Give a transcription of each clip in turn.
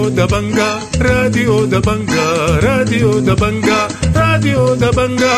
راديو دبنجا راديو دبنجا راديو دبنجا راديو دبنجا.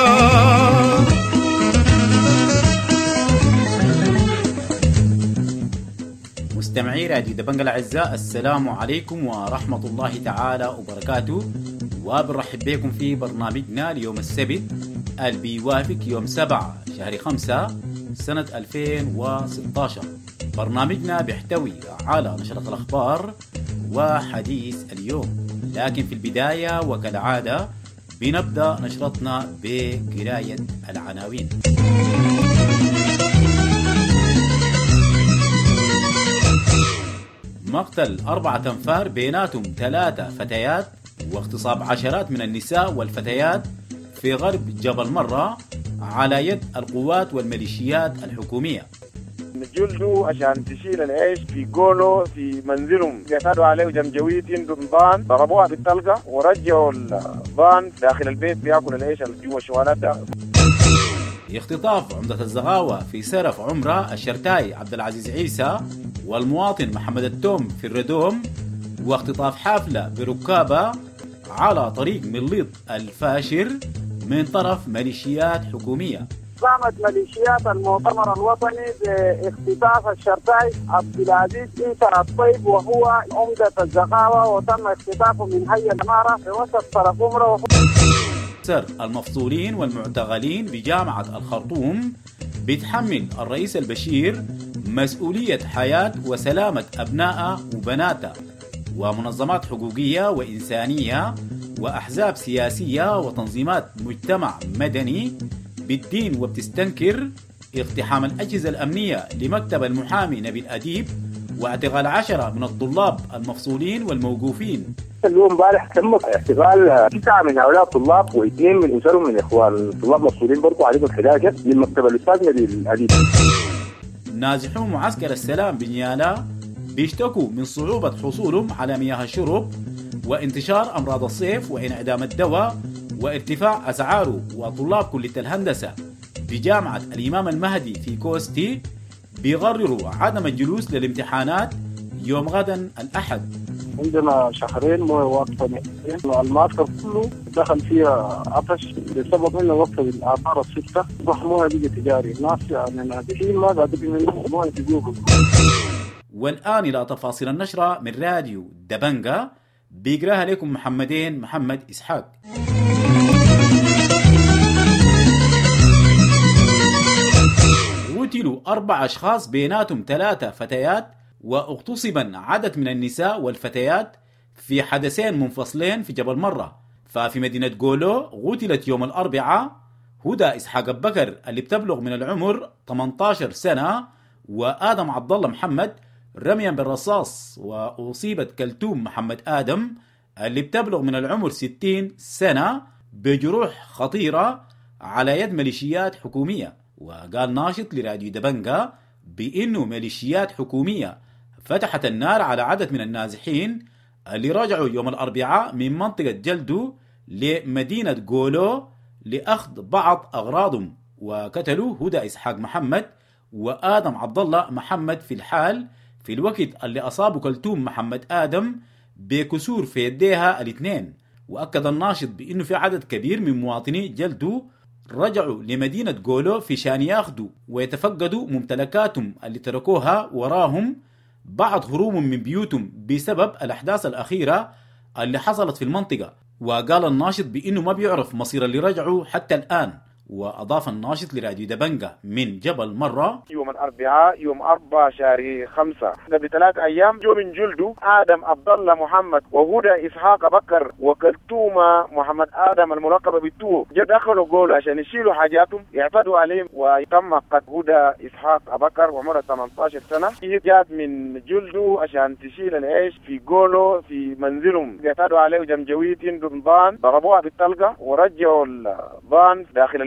مستمعي راديو دبنجا الأعزاء، السلام عليكم ورحمة الله تعالى وبركاته، وبنرحب بكم في برنامجنا اليوم السبت اللي بيوافق يوم 7 شهر 5 سنة 2016. برنامجنا بيحتوي على نشرة الأخبار وحديث اليوم، لكن في البداية وكالعادة بنبدأ نشرتنا بقراية العناوين. مقتل 4 أنفار بيناتهم 3 فتيات واغتصاب عشرات من النساء والفتيات في غرب جبل مرة على يد القوات والميليشيات الحكومية. جلدوا عشان تشيل العيش في قولو في منزلهم، اعتادوا عليه جمجويت عندهم ضان، ضربوها بالطلقة ورجعوا الضان داخل البيت بياكل العيش جوا الشوالات ده. اختطاف عمدة الزغاوة في سرف عمرة الشرتاي عبد العزيز عيسى والمواطن محمد التوم في الردوم، واختطاف حافلة بركابة على طريق مليط الفاشر من طرف ميليشيات حكومية. قامت ميليشيات المؤتمر الوطني باختطاف الشرتاي عبد العزيز عيسى الطيب وهو عمدة الزغاوة، وتم اختطافه من هي الإمارة في وسط طرف عمرة. سر المفصولين والمعتقلين بجامعة الخرطوم بيتحمل الرئيس البشير مسؤولية حياة وسلامة أبنائه وبناته، ومنظمات حقوقية وإنسانية وأحزاب سياسية وتنظيمات مجتمع مدني بالدين وبتستنكر اقتحام الأجهزة الأمنية لمكتب المحامي نبيل أديب واعتقال 10 من الطلاب المفصولين والموقوفين. اليوم امبارح تم اعتقال 9 من هؤلاء الطلاب و2 من اسرهم من اخوان طلاب مفصولين برضو عليهم 11 من مكتب الاستاذ نبيل أديب. نازحو معسكر السلام بنيالا بيشتكوا من صعوبة حصولهم على مياه الشرب وانتشار أمراض الصيف وانعدام الدواء وارتفاع أسعاره، وطلاب كلية الهندسة بجامعة الإمام المهدي في كوستي بيقرروا عدم الجلوس للامتحانات يوم غدا الأحد. عندنا شهرين واقفة، المعسكر كله دخل فيها عطش بسبب انه وقف الآثار الستة ضحموها بيجي تجاري، الناس يعني نازحين ما قادرين ينضموا يجوبوا. والآن إلى تفاصيل النشرة من راديو دبنجا، بيقراها لكم محمد إسحاق. قتلوا 4 أشخاص بيناتهم 3 فتيات، واغتصبن عدد من النساء والفتيات في حدثين منفصلين في جبل مرة. ففي مدينة قولو قتلت يوم الأربعاء هدى إسحاق بكر اللي بتبلغ من العمر 18 سنة، وآدم عبد الله محمد رميا بالرصاص، وأصيبت كلثوم محمد آدم اللي بتبلغ من العمر 60 سنة بجروح خطيرة على يد ميليشيات حكومية. وقال ناشط لراديو دبنجا بأنه ميليشيات حكومية فتحت النار على عدد من النازحين اللي رجعوا يوم الأربعاء من منطقة جلدو لمدينة قولو لأخذ بعض أغراضهم، وقتلوا هدى إسحاق محمد وآدم عبد الله محمد في الحال، في الوقت اللي أصابوا كلثوم محمد آدم بكسور في يديها الاثنين. وأكد الناشط بأنه في عدد كبير من مواطني جلدو رجعوا لمدينة قولو في شان ياخدوا ويتفقدوا ممتلكاتهم اللي تركوها وراهم بعد هروبهم من بيوتهم بسبب الأحداث الأخيرة اللي حصلت في المنطقة. وقال الناشط بأنه ما بيعرف مصير اللي رجعوا حتى الآن. وأضاف الناشط لراديو دبنجا من جبل مرة يوم الأربعاء يوم 4 شهر 5 قبل 3 أيام جو من جلده آدم عبد الله محمد وهدى إسحاق بكر وكلثومة محمد آدم الملقبة بالتوه، دخلوا قول عشان يشيلوا حاجاتهم، اعتدوا عليهم وتم قتل هدى إسحاق بكر وعمرها 18 سنة. هي جات من جلده عشان تشيل العيش في قوله في منزلهم، اعتدوا عليه جمجويت عندهم ضان، ضربوها بالطلقة ورجعوا الضان داخل البيت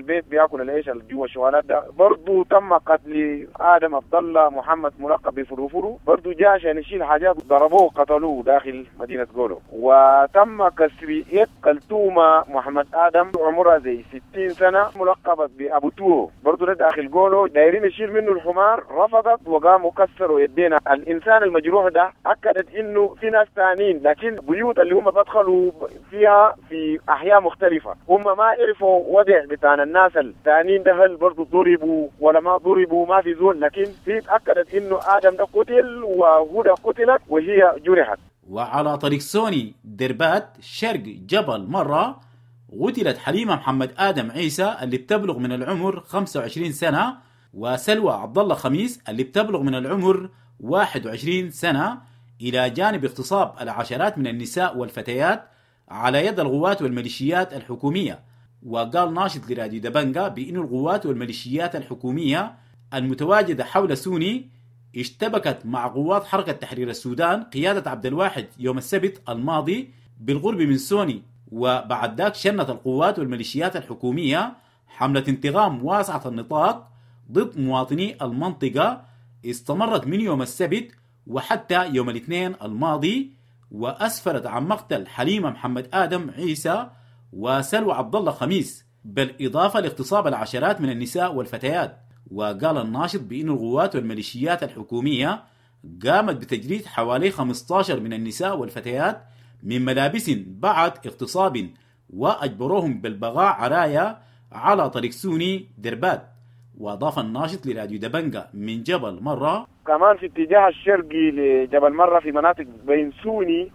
البيت بياكل العيش اللي جوا الشوالات ده. برضه تم قتل آدم عبد الله محمد ملقب بفروفرو، برضه جاء عشان يشيل حاجات ضربوه وقتلوه داخل مدينة غولو. وتم كسر يد كلثومة محمد آدم عمرها زي 60 سنة ملقبة بأبو توه، برضه ده داخل غولو، دايرين يشيل منه الحمار رفضت وقاموا كسروا يدينا. الإنسان المجروح ده أكدت إنه في ناس ثانيين، لكن بيوت اللي هم بدخلوا فيها في أحياء مختلفة هم ما عرفوا وضع بتاع الناس الثانيين ده، هل برضه ضربوا ولا ما ضربوا ما في زول، لكن في أكدت إنه آدم ده قتل وهدى قتلت وهي جرحت. وعلى طريق سوني دربات شرق جبل مرة قتلت حليمة محمد آدم عيسى اللي بتبلغ من العمر 25 سنة، وسلوى عبد الله خميس اللي بتبلغ من العمر 21 سنة، إلى جانب اغتصاب العشرات من النساء والفتيات على يد القوات والميليشيات الحكومية. وقال ناشط لراديو دبنجا بأن القوات والميليشيات الحكومية المتواجدة حول سوني اشتبكت مع قوات حركة تحرير السودان قيادة عبد الواحد يوم السبت الماضي بالقرب من سوني. وبعد ذاك شنت القوات والميليشيات الحكومية حملة انتقام واسعة النطاق ضد مواطني المنطقة استمرت من يوم السبت وحتى يوم الاثنين الماضي، وأسفرت عن مقتل حليمة محمد آدم عيسى وسلوى عبد الله خميس، بالإضافة لاغتصاب العشرات من النساء والفتيات. وقال الناشط بأن القوات والميليشيات الحكومية قامت بتجريد حوالي 15 من النساء والفتيات من ملابس بعد اغتصاب، وأجبروهم بالبقاء عرايا على طريق سوني دربات. وأضاف الناشط لراديو دبنجا من جبل مرة كمان في اتجاه الشرقي لجبل مرة في مناطق بين سوني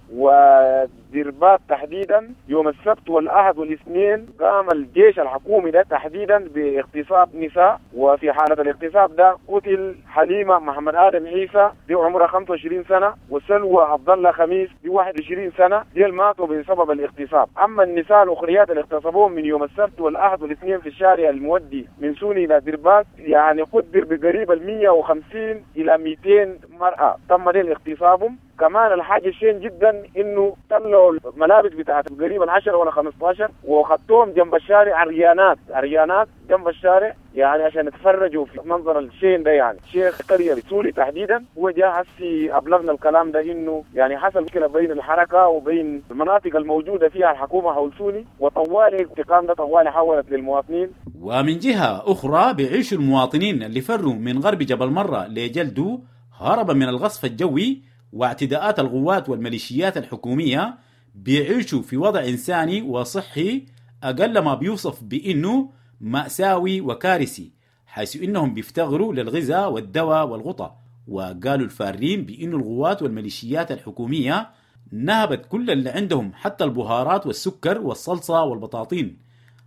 ودربات تحديدا يوم السبت والأحد والاثنين قام الجيش الحكومي ده تحديدا باغتصاب نساء، وفي حالة الاغتصاب ده قتل حليمة محمد آدم عيسى دي عمرها 25 سنة، وسلوى عبد الله خميس دي 21 سنة، دي ماتوا بسبب الاغتصاب. أما النساء الأخريات اللي اغتصبوهم من يوم السبت والأحد والاثنين في الشارع المودي من سوني إلى دربات يعني قدر بقريب 150 إلى 200 مرأة تم لهم اغتصابهم. كمان الحاجة شين جدا انه طلعوا الملابس بتاعت قريبا 10 ولا 15 وخدتوهم جنب الشارع عريانات جنب الشارع يعني عشان يتفرجوا في منظر الشين ده. يعني شيخ قرية بسوري تحديدا هو جاء هسي أبلغنا الكلام ده انه يعني حصل مشكلة بين الحركة وبين المناطق الموجودة فيها الحكومة حول سوني، وطوالي الانتقام ده طوالي حولت للمواطنين. ومن جهة أخرى بيعيش المواطنين اللي فروا من غرب جبل مرة لجلدو هربا من الغصف الجوي واعتداءات القوات والميليشيات الحكومية، بيعيشوا في وضع إنساني وصحي أقل ما بيوصف بأنه مأساوي وكارثي، حيث إنهم بيفتقروا للغذاء والدواء والغطاء. وقالوا الفارين بأن القوات والميليشيات الحكومية نهبت كل اللي عندهم حتى البهارات والسكر والصلصة والبطاطين.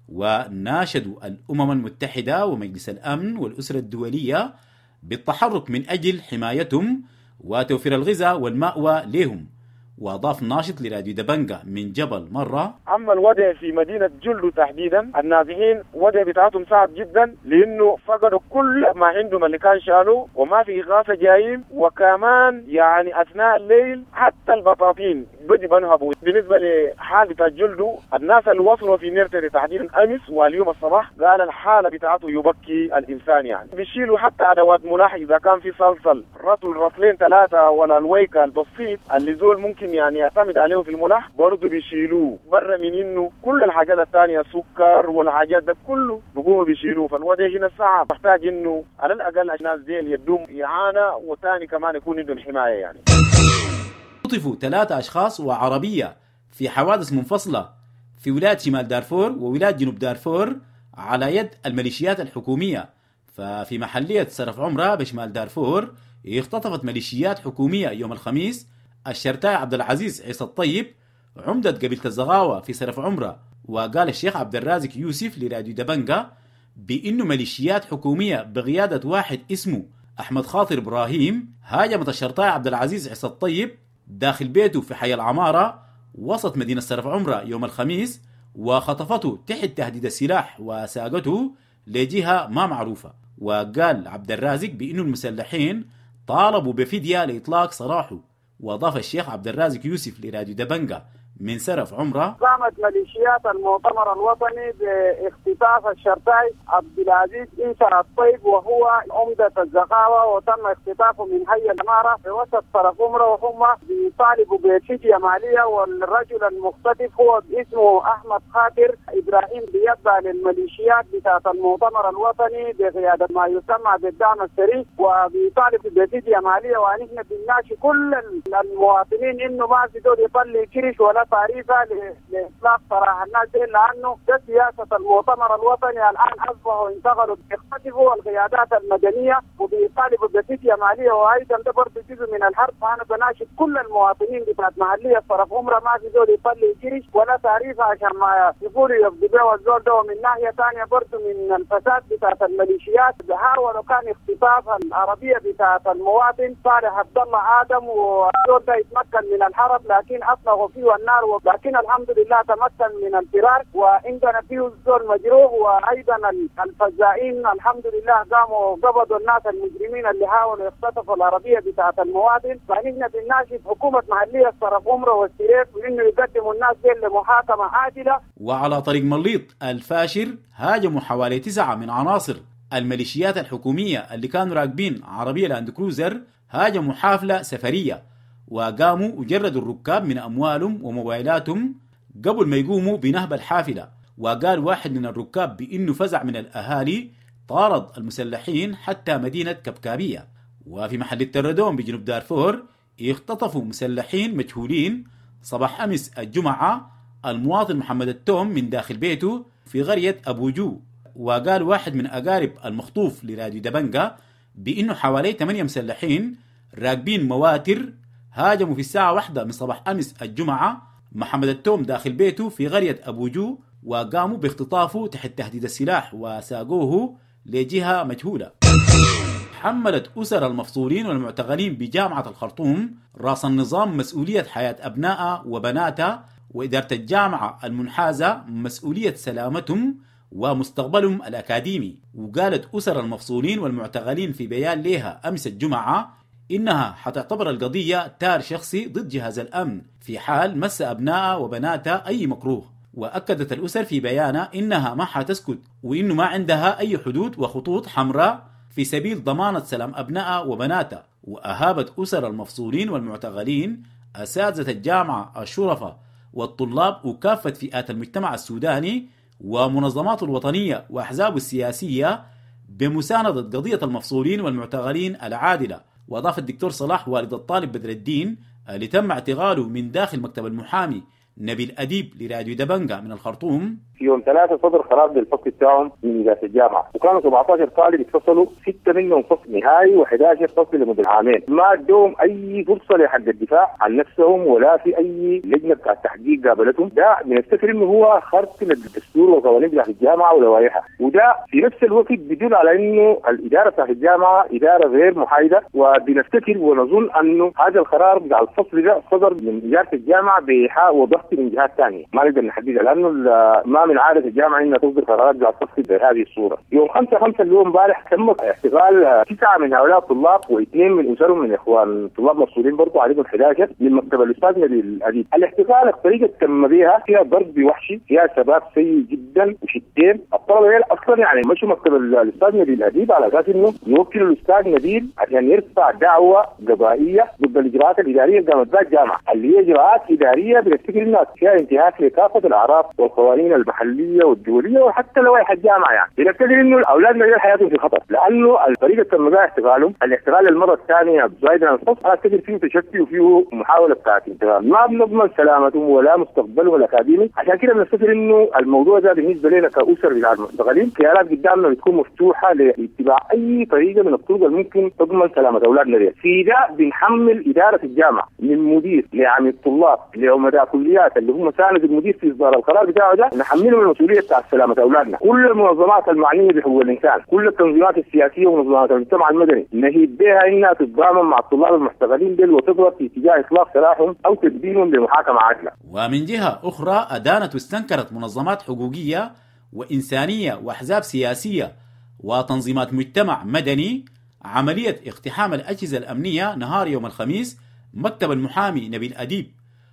وناشدوا الأمم المتحدة ومجلس الأمن والأسرة الدولية بالتحرك من أجل حمايتهم وتوفير الغذاء والمأوى لهم. وأضاف ناشط لراديو دبنجا من جبل مرة أما الوضع في مدينة جلدو تحديدا النازحين وضع بتاعتهم صعب جدا، لأنه فقدوا كل ما عندهم اللي كان شالوه وما في إغاثة جايين، وكمان يعني أثناء الليل حتى البطاطين بدي بنهبوا. بالنسبة لحال بتاع جلدو الناس اللي وصلوا في نيرتري تحديدا أمس واليوم الصباح قال الحالة بتاعته يبكي الإنسان، يعني بيشيلوا حتى أدوات ملاح إذا كان في صلصل رطلين 3 ولا الويكة البسيط اللي زول ممكن يعني يعتمد عليه في الملاح برضه بيشيلوه، برا من انه كل الحاجات الثانيه سكر والحاجات ده كله بيقوموا بيشيلوه. فالوضع هنا صعب، محتاج انه على الاقل الناس دي يدوم اعانه وثاني كمان يكون عندهم حمايه. يعني خطفوا 3 أشخاص وعربية في حوادث منفصلة في ولاية شمال دارفور وولاية جنوب دارفور على يد الميليشيات الحكومية. ففي محلية سرف عمرة بشمال دارفور اختطفت ميليشيات حكومية يوم الخميس الشرطاي عبد العزيز عيسى الطيب عمدة قبيلة الزغاوة في سرف عمرة. وقال الشيخ عبد الرازق يوسف لراديو دبنجا بأنه ميليشيات حكومية بقيادة واحد اسمه أحمد خاطر إبراهيم هاجمت الشرطاي عبد العزيز عيسى الطيب داخل بيته في حي العمارة وسط مدينة سرف عمرة يوم الخميس، وخطفته تحت تهديد السلاح وساقته لجهة ما معروفة. وقال عبد الرازق بأنه المسلحين طالبوا بفدية لإطلاق سراحه. وأضاف الشيخ عبد الرازق يوسف لراديو دبنجا من سرف عمرة. قامت ميليشيات المؤتمر الوطني باختطاف الشرطاي عبد العزيز عيسى الطيب وهو عمدة الزقاوة، وتم اختطافه من حي الإمارة في وسط سرف عمرة، وهم بيطالبوا بفدية مالية. والرجل المختطف هو اسمه أحمد خاطر إبراهيم، بيتبع للميليشيات بتاعت المؤتمر الوطني بقيادة ما يسمى بالدعم السري، وبيطالب بفدية مالية. ونحن بنناشد كل المواطنين إنه ما في دول يطلع كرش ولا تعريفة لإطلاق سراح الناس، لأنه ده سياسة المؤتمر الوطني. الآن أصبحوا انتقلوا بيختطفوا القيادات المدنية وبيطالبوا بفدية مالية، وأيضا ده برضه جزء من الحرب. فأنا بناشد كل المواطنين بتاعت محلية صرف عمرة ما في دول يطلع كرش ولا تعريفة عشان ما يقولوا يفضلوا الزول ده. ومن ناحية ثانية برضه من الفساد بتاعت الميليشيات، بحاولوا كان اختطاف العربية بتاعت المواطن صالح عبد الله آدم، والزول ده يتمكن من الحرب لكن أطلقوا فيه النار، ولكن الحمد لله تمكن من الفرار. وعندنا فيه الزول مجروح، وأيضا الفزائين الحمد لله قاموا قبضوا الناس المجرمين اللي حاولوا يختطفوا العربية بتاعت المواطن. فنحن بنناشد حكومة محلية صرف عمرة والسيريف إنه يقدموا الناس دي لمحاكمة عادلة. وعلى طريق مليط الفاشر هاجموا حوالي 9 من عناصر الميليشيات الحكومية اللي كانوا راكبين عربية لاند كروزر، هاجموا حافلة سفرية وقاموا وجردوا الركاب من أموالهم وموبايلاتهم قبل ما يقوموا بنهب الحافلة. وقال واحد من الركاب بأنه فزع من الأهالي طارد المسلحين حتى مدينة كبكابية. وفي محل التردون بجنوب دارفور اختطفوا مسلحين مجهولين صباح أمس الجمعة المواطن محمد التوم من داخل بيته في قرية أبو جو. وقال واحد من أقارب المخطوف لراديو دبنجة بأنه حوالي 8 مسلحين راكبين مواتر هاجموا في الساعة 1 من صباح أمس الجمعة محمد التوم داخل بيته في قرية أبو جو، وقاموا باختطافه تحت تهديد السلاح وساقوه لجهة مجهولة. حملت أسر المفصولين والمعتقلين بجامعة الخرطوم رأس النظام مسؤولية حياة أبنائها وبناتها، وإدارة الجامعة المنحازة مسؤولية سلامتهم ومستقبلهم الأكاديمي. وقالت أسر المفصولين والمعتقلين في بيان لها أمس الجمعة إنها حتعتبر القضية تار شخصي ضد جهاز الأمن في حال مس أبنائها وبناتها أي مكروه. وأكدت الأسر في بيانها إنها ما حتسكت، وإنه ما عندها أي حدود وخطوط حمراء في سبيل ضمانة سلام أبنائها وبناتها. وأهابت أسر المفصولين والمعتقلين أساتذة الجامعة، الشرفاء والطلاب وكافة فئات المجتمع السوداني ومنظماته الوطنية وأحزابه السياسية بمساندة قضية المفصولين والمعتقلين العادلة. وأضاف الدكتور صلاح والد الطالب بدر الدين اللي تم اعتقاله من داخل مكتب المحامي نبيل أديب لراديو دبنجة من الخرطوم: في يوم 3 صدر قرار بالفصل بتاعهم من إدارة الجامعة، وكانوا 17 طالب اتفصلوا، 6 منهم فصل نهائي و11 فصل لمدة عامين. ما ادوهم أي فرصة لحق الدفاع عن نفسهم ولا في أي لجنة بتاع التحقيق قابلتهم. ده بنفتكر إنه هو خرق للدستور والقوانين بتاعت الجامعة ولوائحها، وده في نفس الوقت بيدل على إنه الإدارة بتاعت الجامعة إدارة غير محايدة. وبنفتكر ونظن إنه هذا القرار بتاع الفصل ده صدر من إدارة الجامعة بإيحاء وضغط من جهات ثانية ما نقدر نحددها، لأنه ما من عادة الجامعة إنها تصدر قرارات بتاع الفصل بهذه الصورة. يوم 5/5 اللي هو امبارح تم اعتقال 9 من هؤلاء الطلاب و2 من أسرهم من إخوان طلاب مفصولين برضو عليهم 11 من مكتب الأستاذ نبيل الأديب. الاعتقال الطريقة تم بها فيها ضرب وحشي، فيها سباب سيء جدا وشتين. الطلبة أصلا يعني مشوا مكتب الأستاذ نبيل الأديب على أساس إنه يوكلوا الأستاذ نبيل عشان يرفع دعوة قضائية ضد الإجراءات الإدارية اللي قامت بها الجامعة، اللي هي إجراءات إدارية بنفتكر إنها فيها انتهاك لكافة الأعراف والقوانين المحلية والدولية وحتى لوائح الجامعة. يعني بنفتكر إنه الأولاد مجال حياتهم في خطر، لأنه الطريقة تم بها اعتقالهم الاعتقال المرة الثانية زايد عن الفصل، أنا أفتكر فيه تشتي وفيه محاولة بتاعت انتقال. ما بنضمن سلامتهم ولا مستقبلهم الأكاديمي، عشان كده بنفتكر إنه الموضوع ده بالنسبة لنا كأسر بتاع المستقلين خيارات قدامنا بتكون مفتوحة لاتباع أي طريقة من الطرق اللي ممكن تضمن سلامة أولادنا دي. في ده بنحمل إدارة الجامعة من مدير لعميد الطلاب لعمداء كليات اللي هم ساند المدير في إصدار القرار بتاعه ده، نحملهم المسؤولية بتاع سلامة أولادنا. كل المنظمات المعنية بحقوق الإنسان، كل التنظيمات السياسية ومنظمات المجتمع المدني نهيب بها إنها تتضامن مع الطلاب المحتقلين دول وتضغط في اتجاه إطلاق سراحهم أو تدبيرهم لمحاكمة عادلة. ومن جهة أخرى أدانت واستنكرت منظمات حقوقية وإنسانية وأحزاب سياسية وتنظيمات مجتمع مدني عملية اقتحام الأجهزة الأمنية نهار يوم الخميس مكتب المحامي نبيل أديب،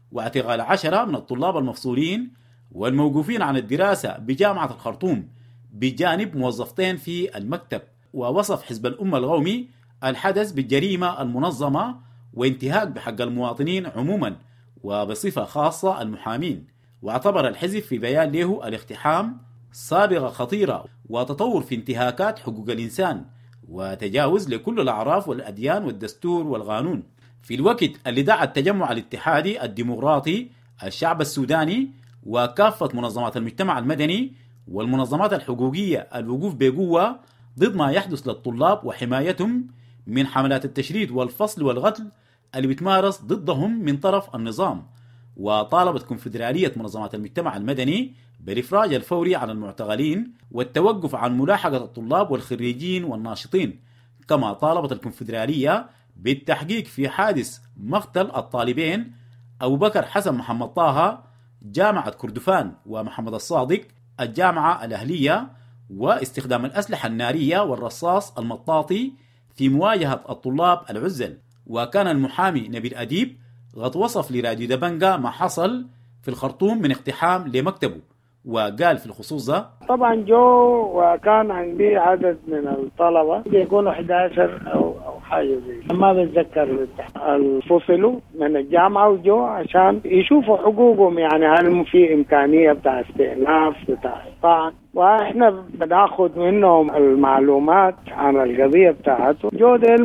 واعتقال 10 من الطلاب المفصولين والموقوفين عن الدراسة بجامعة الخرطوم بجانب موظفتين في المكتب. ووصف حزب الأمة القومي الحدث بالجريمة المنظمة وانتهاك بحق المواطنين عموما وبصفة خاصة المحامين. واعتبر الحزب في بيان له الاقتحام سابقة خطيرة وتطور في انتهاكات حقوق الإنسان وتجاوز لكل الأعراف والأديان والدستور والقانون. في الوقت اللي دعا التجمع الاتحادي الديمقراطي الشعب السوداني وكافة منظمات المجتمع المدني والمنظمات الحقوقية الوقوف بقوة ضد ما يحدث للطلاب وحمايتهم من حملات التشريد والفصل والقتل اللي بتمارس ضدهم من طرف النظام. وطالبت كونفدرالية منظمات المجتمع المدني بالإفراج الفوري عن المعتقلين والتوقف عن ملاحقة الطلاب والخريجين والناشطين. كما طالبت الكونفدرالية بالتحقيق في حادث مقتل الطالبين أبو بكر حسن محمد طه جامعة كردفان ومحمد الصادق الجامعة الأهلية واستخدام الأسلحة النارية والرصاص المطاطي في مواجهة الطلاب العزل. وكان المحامي نبيل أديب قد وصف لراديو دبنجا ما حصل في الخرطوم من اقتحام لمكتبه، وقال في الخصوص ده: طبعا جو وكان عندي عدد من الطلبة يكونوا 11 أو حاجة زي ما بتذكر، الفصلوا من الجامعة وجو عشان يشوفوا حقوقهم، يعني هل في إمكانية بتاع استئناف بتاع الطعن، واحنا بناخد منهم المعلومات عن القضية بتاعته. جو ديل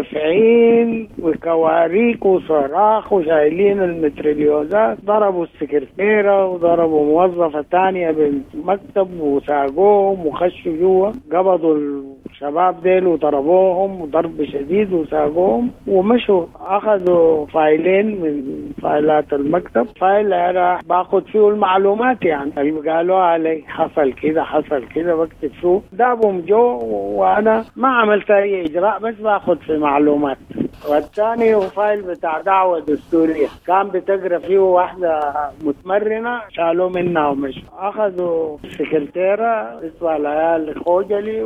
مندفعين وكواريك وصراخ وشايلين المتريليوزات، ضربوا السكرتيرة وضربوا موظفة تانية بالمكتب وساقوهم وخشوا جوا، قبضوا الشباب ديل وضربوهم وضرب شديد وساقوهم ومشوا. اخذوا فايلين من فايلات المكتب، فايل انا باخد فيه المعلومات يعني اللي قالوا علي حصل كده حصل كده بكتب فيه، دابهم جو وانا ما عملت اي اجراء بس باخد في معلومات. والثاني هو فايل بتاع دعوة دستورية كان بتقرا فيه واحدة متمرنة، شالوه منها ومشوا. اخذوا سكرتيرة اسمها ليال خوجلي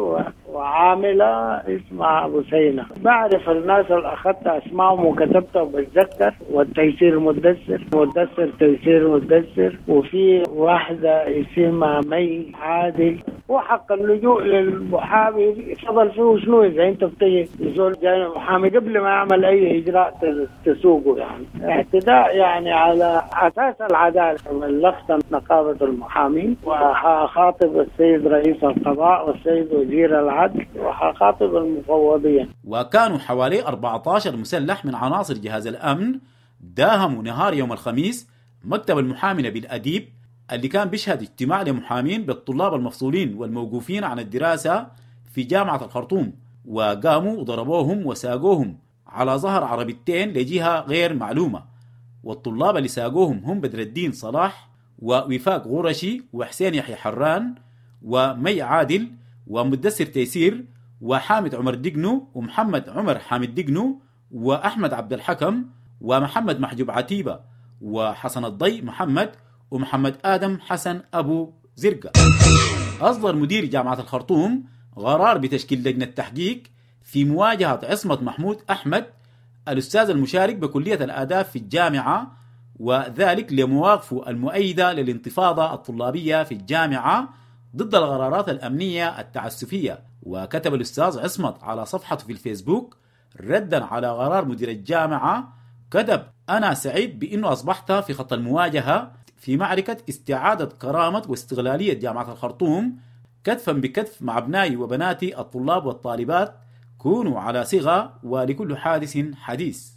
وعاملة اسمها بوسينة. بعرف الناس اللي اخذت اسمائهم وكتبتها وبتذكر، والتيسير مدثر تيسير مدثر، وفي واحدة اسمها مي عادل. وحق اللجوء للمحامي فضل فيه شنو اذا انت بتجي يزول جاي محامي قبل ما يعمل اي اجراء تسوقه، يعني اعتداء يعني على اساس العداله. من لخص نقابه المحامين، وحاخاطب السيد رئيس القضاء والسيد وزير العدل، وحاخاطب المفوضين. وكانوا حوالي 14 مسلح من عناصر جهاز الامن داهموا نهار يوم الخميس مكتب المحامي نبيل أديب اللي كان بيشهد اجتماع لمحامين بالطلاب المفصولين والموقوفين عن الدراسة في جامعة الخرطوم، وقاموا وضربوهم وساقوهم على ظهر عربيتين لجهة غير معلومة. والطلاب اللي ساقوهم هم بدر الدين صلاح ووفاق غرشي وحسين يحيى حران ومي عادل ومدثر تيسير وحامد عمر دقنو ومحمد عمر حامد دقنو وأحمد عبد الحكم ومحمد محجوب عتيبة وحسن الضي محمد ومحمد آدم حسن أبو زرقة. أصدر مدير جامعة الخرطوم قرار بتشكيل لجنة تحقيق في مواجهة عصمة محمود أحمد الأستاذ المشارك بكلية الآداب في الجامعة، وذلك لمواقفه المؤيدة للانتفاضة الطلابية في الجامعة ضد القرارات الأمنية التعسفية. وكتب الأستاذ عصمت على صفحته في الفيسبوك ردا على قرار مدير الجامعة، كتب: أنا سعيد بأنه أصبحت في خط المواجهة في معركة استعادة كرامة واستغلالية جامعة الخرطوم كتفا بكتف مع أبنائي وبناتي الطلاب والطالبات، كونوا على صغة ولكل حادث حديث.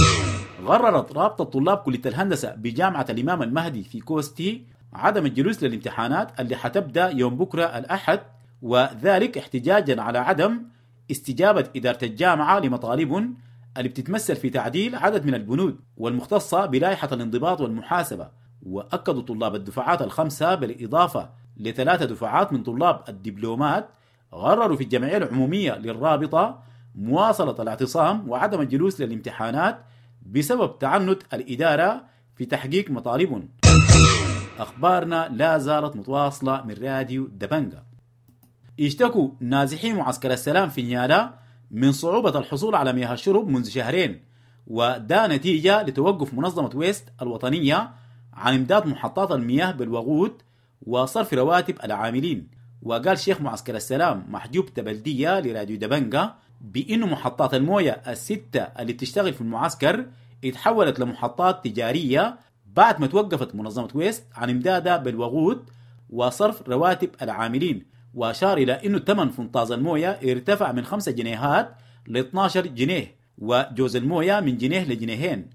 قررت رابطة طلاب كلية الهندسة بجامعة الإمام المهدي في كوستي عدم الجلوس للامتحانات اللي حتبدأ يوم بكرة الأحد، وذلك احتجاجا على عدم استجابة إدارة الجامعة لمطالبهم اللي بتتمثل في تعديل عدد من البنود والمختصة بلائحة الانضباط والمحاسبة. وأكدوا طلاب الدفعات الخمسة بالإضافة ل3 دفعات من طلاب الدبلومات قرروا في الجمعية العمومية للرابطة مواصلة الاعتصام وعدم الجلوس للامتحانات بسبب تعنت الإدارة في تحقيق مطالبهم. أخبارنا لا زالت متواصلة من راديو دبنجا. اشتكوا نازحي معسكر السلام في نيالا من صعوبة الحصول على مياه الشرب منذ شهرين، وده نتيجة لتوقف منظمة ويست الوطنية عن إمداد محطات المياه بالوقود وصرف رواتب العاملين. وقال شيخ معسكر السلام محجوب تبلدية لراديو دبنجة بأنه محطات الموية الستة اللي بتشتغل في المعسكر اتحولت لمحطات تجارية بعد ما توقفت منظمة ويست عن إمدادها بالوقود وصرف رواتب العاملين. وأشار إلى أنه ثمن فنطاز الموية ارتفع من 5 جنيهات ل 12 جنيه وجوز الموية من جنيه لجنيهين.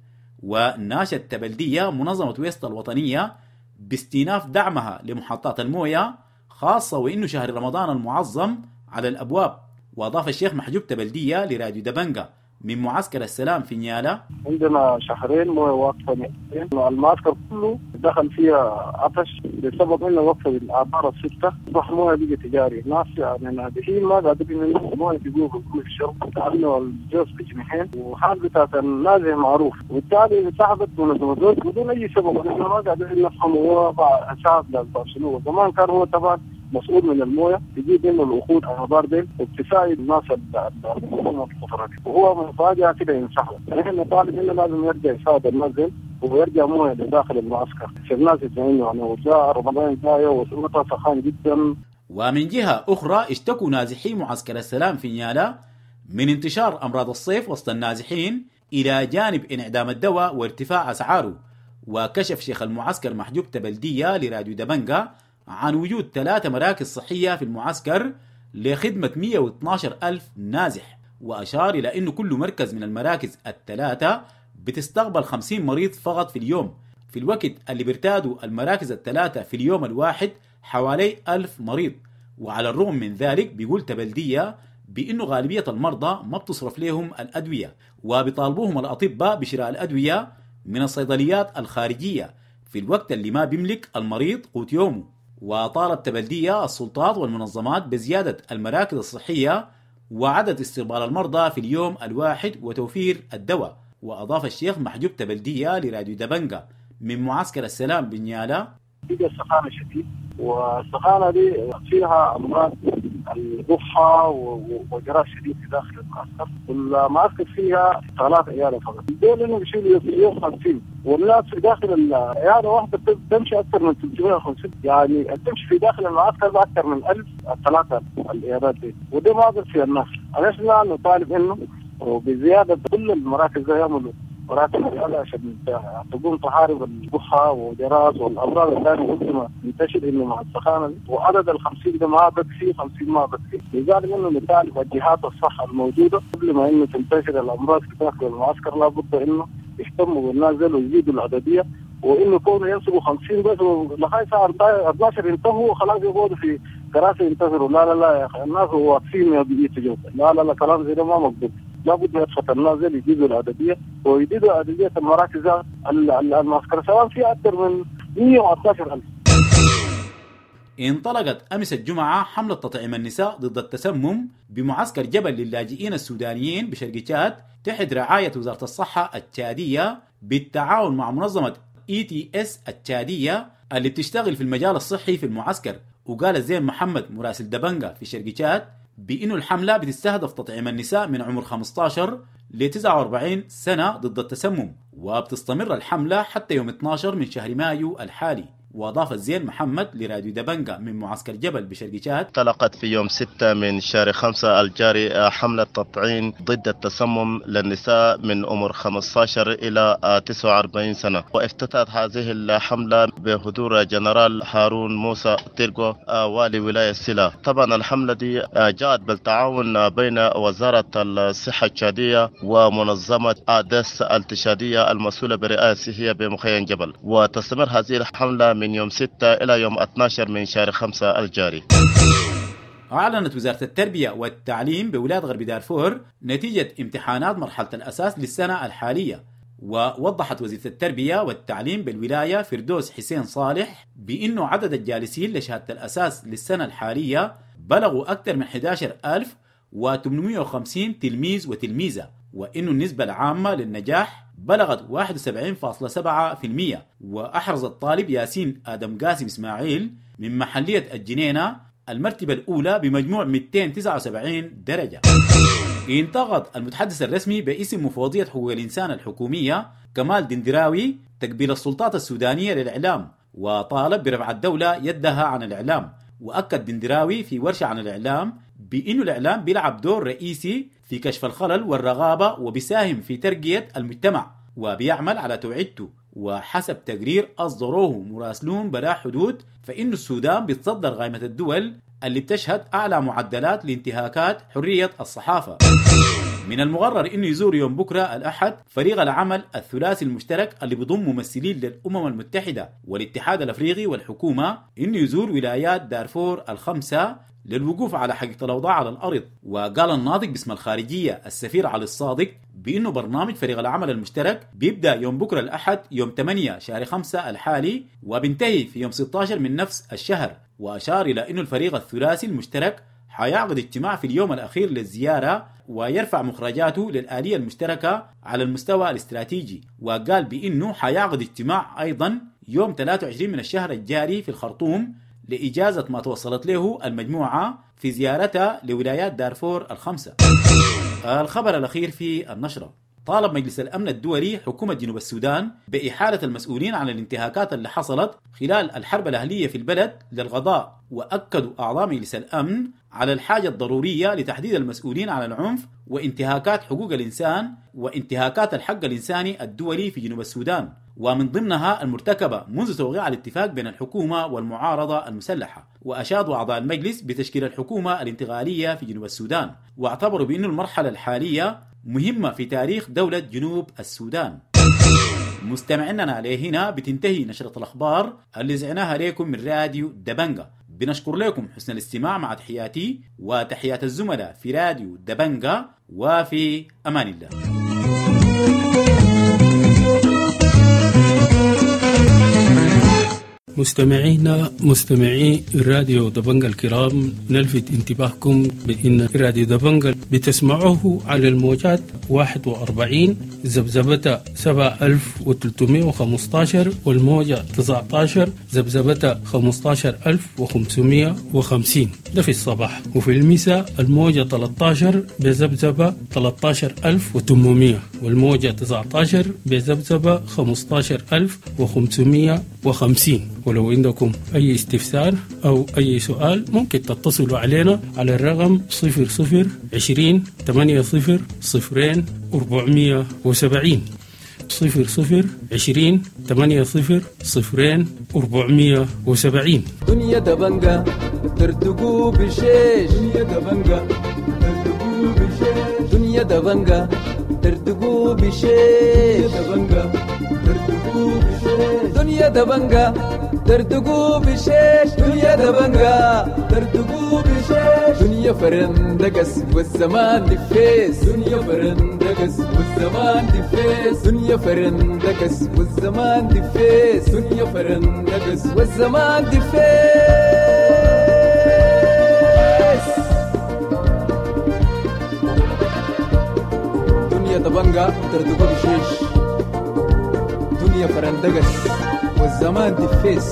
وناشد تبلدية منظمة ويست الوطنية باستئناف دعمها لمحطات الموية، خاصة وإنه شهر رمضان المعظم على الأبواب. وأضاف الشيخ محجوب تبلدية لراديو دبنجة من معسكر السلام في نيالا: عندنا شهرين مويه واقفه نهائيا، المعسكر كله دخل فيها عطش بسبب انه وقف الابار السته، اصبح مويه بقى تجاري. الناس يعني نازحين ما قادرين ينزلوا مويه تجوب في الشرب لانه الجوز بجنيهين، وحال بتاعت النازح معروف، وبالتالي سحبت منظمه بدون اي سبب، لانه ما قادرين نفهموا هو اساس للبرشلونه. زمان كان هو طبعا مسؤول من المويه، يجيب منه الوقود على باردين وبتساعد الناس الحكومه في الفتره دي، وهو مفاجاه كده ينسحب. نحن نطالب انه لازم يرجع يساعد المنزل ويرجع مويه لداخل المعسكر عشان الناس يتعينوا يعني، وجاء رمضان جاي وسمتها سخان جدا. ومن جهه اخرى اشتكوا نازحي معسكر السلام في نيالا من انتشار امراض الصيف وسط النازحين الى جانب انعدام الدواء وارتفاع اسعاره. وكشف شيخ المعسكر محجوب تبلدية لراديو دبنجة عن وجود 3 مراكز صحية في المعسكر لخدمة 112,000 نازح، وأشار إلى أنه كل مركز من المراكز ال3 بتستقبل 50 مريض فقط في اليوم، في الوقت اللي بيرتادوا المراكز ال3 في اليوم الواحد حوالي 1000 مريض. وعلى الرغم من ذلك بيقول تبلدية بأنه غالبية المرضى ما بتصرف لهم الأدوية، وبيطالبوهم الأطباء بشراء الأدوية من الصيدليات الخارجية في الوقت اللي ما بيملك المريض قوت يومه. وطالب تبلدية السلطات والمنظمات بزيادة المراكز الصحية وعدد استقبال المرضى في اليوم الواحد وتوفير الدواء. وأضاف الشيخ محجوب تبلدية لراديو دبنجة من معسكر السلام بنيالا: بقى السخانة شديد، والسخانة دي فيها أمراض القحة وجراث شديد في داخل المعسكر، والمعسكر فيها 3 عيادة فقط، دول إنه بيشيلوا يوم 50، والناس في داخل العيادة واحدة تمشي أكثر من 350، يعني تمشي في داخل المعسكر بأكثر من 1000 3 العيادات دي، وده ما بيصير الناس. علاش نطالب إنه وبزيادة كل المراكز دي يعملوا مراكز العيادة عشان تقوم تحارب القحة وجراث والأمراض الثانية قدما منتشر إنه مع السخانة دي، وعدد ال50 ده ما بكفي، 50 ما بكفي. لذلك إنه نطالب الجهات الصحة الموجودة قبل ما إنه تنتشر الأمراض في داخل المعسكر لابد إنه يهتموا بالناس ويزيدوا العددية، وإنه كونوا ينسبوا 50 بس لغاية الساعة 12 ينتهوا خلاص يقعدوا في كراسي ينتظروا. لا يا أخي، الناس واقفين يتجوا، لا كلام زي ده ما مقبول. لابد يدفع النازل يزيدوا العددية ويزيدوا عددية المراكز المعسكر سواء في أكثر من 112,000. انطلقت أمس الجمعة حملة تطعيم النساء ضد التسمم بمعسكر جبل للاجئين السودانيين بشرق تشاد تحت رعاية وزارة الصحة التشادية بالتعاون مع منظمة ETS التشادية اللي بتشتغل في المجال الصحي في المعسكر. وقال الزين محمد مراسل دبنجة في شرق تشاد بأنه الحملة بتستهدف تطعيم النساء من عمر 15 ل 49 سنة ضد التسمم، وبتستمر الحملة حتى يوم 12 من شهر مايو الحالي. وأضاف الزين محمد لراديو دبنجة من معسكر جبل بشرق تشاد: انطلقت في يوم 6 من شهر 5 الجاري حملة تطعيم ضد التسمم للنساء من عمر 15 إلى 49 سنة، وافتتحت هذه الحملة بحضور جنرال هارون موسى تيرغو والي ولاية سلا. طبعا الحملة دي جاءت بالتعاون بين وزارة الصحة التشادية ومنظمة آدس التشادية المسؤولة برئاسها بمخيم جبل، وتستمر هذه الحملة من يوم 6 إلى يوم 12 من شهر 5 الجاري. أعلنت وزارة التربية والتعليم بولاية غرب دارفور نتيجة امتحانات مرحلة الأساس للسنة الحالية. ووضحت وزيرة التربية والتعليم بالولاية فردوس حسين صالح بأنه عدد الجالسين لشهادة الأساس للسنة الحالية بلغوا أكثر من 11,850 تلميذ وتلميذة، وإنه النسبة العامة للنجاح بلغت 71.7%. وأحرز الطالب ياسين آدم قاسم إسماعيل من محلية الجنينة المرتبة الأولى بمجموع 279 درجة. انتقد المتحدث الرسمي باسم مفوضية حقوق الإنسان الحكومية كمال دندراوي تقبيل السلطات السودانية للإعلام، وطالب برفع الدولة يدها عن الإعلام. وأكد دندراوي في ورشة عن الإعلام بأن الإعلام بيلعب دور رئيسي في كشف الخلل والرغابة وبيساهم في ترقية المجتمع وبيعمل على توعيته. وحسب تقرير أصدروه مراسلون بلا حدود فإن السودان بيتصدر قائمة الدول اللي بتشهد أعلى معدلات لانتهاكات حرية الصحافة. من المقرر أنه يزور يوم بكرة الأحد فريق العمل الثلاثي المشترك اللي بيضم ممثلين للأمم المتحدة والاتحاد الأفريقي والحكومة أنه يزور ولايات دارفور الخمسة للوقوف على حقيقة الأوضاع على الأرض. وقال الناطق باسم الخارجية السفير علي الصادق بأنه برنامج فريق العمل المشترك بيبدأ يوم بكرة الأحد يوم 8 شهر 5 الحالي وبينتهي في يوم 16 من نفس الشهر. وأشار إلى أنه الفريق الثلاثي المشترك حيعقد اجتماع في اليوم الأخير للزيارة ويرفع مخرجاته للآلية المشتركة على المستوى الاستراتيجي. وقال بأنه حيعقد اجتماع أيضا يوم 23 من الشهر الجاري في الخرطوم لإجازة ما توصلت له المجموعة في زيارتها لولايات دارفور الخمسة. الخبر الأخير في النشرة: طالب مجلس الأمن الدولي حكومة جنوب السودان بإحالة المسؤولين عن الانتهاكات اللي حصلت خلال الحرب الأهلية في البلد للقضاء. وأكدوا أعضاء مجلس الأمن على الحاجة الضرورية لتحديد المسؤولين عن العنف وانتهاكات حقوق الإنسان وانتهاكات الحق الإنساني الدولي في جنوب السودان، ومن ضمنها المرتكبة منذ توقيع الاتفاق بين الحكومة والمعارضة المسلحة. وأشادوا أعضاء المجلس بتشكيل الحكومة الانتقالية في جنوب السودان، واعتبروا بأن المرحلة الحالية مهمة في تاريخ دولة جنوب السودان. مستمعيننا لهنا بتنتهي نشرة الأخبار اللي زعناها لكم من راديو دبنجة. بنشكر لكم حسن الاستماع مع تحياتي وتحيات الزملاء في راديو دبنجة، وفي أمان الله. مستمعي راديو دبنجة الكرام، نلفت انتباهكم بأن راديو دبنجة بتسمعوه على الموجات 41 زبزبة 7315 والموجة 19 زبزبة 15550. ده في الصباح. وفي المساء الموجة 13 بزبزبة 13800 والموجة 19 بزبزبة 15550. ولو عندكم أي استفسار أو أي سؤال ممكن تتصلوا علينا على الرقم 0020 80 0 470 0020 80 0 470. دنيا دبنجة ترتقو بشيش، دنيا دبنجة ترتقو بشيش، دنيا دبنجة ترتقو بشيش، دنيا دبنجة ترتقو بشيش، دنيا دبنجة ترتقو بشيش، دنيا فرندقس والزمان دفيس، دنيا فرندقس والزمان دفيس، دنيا فرندقس والزمان دفيس، دنيا فرندقس والزمان دفيس. دنيا دبنجة ترتقو بشيش، دنيا فرندقس والزمان دفيس.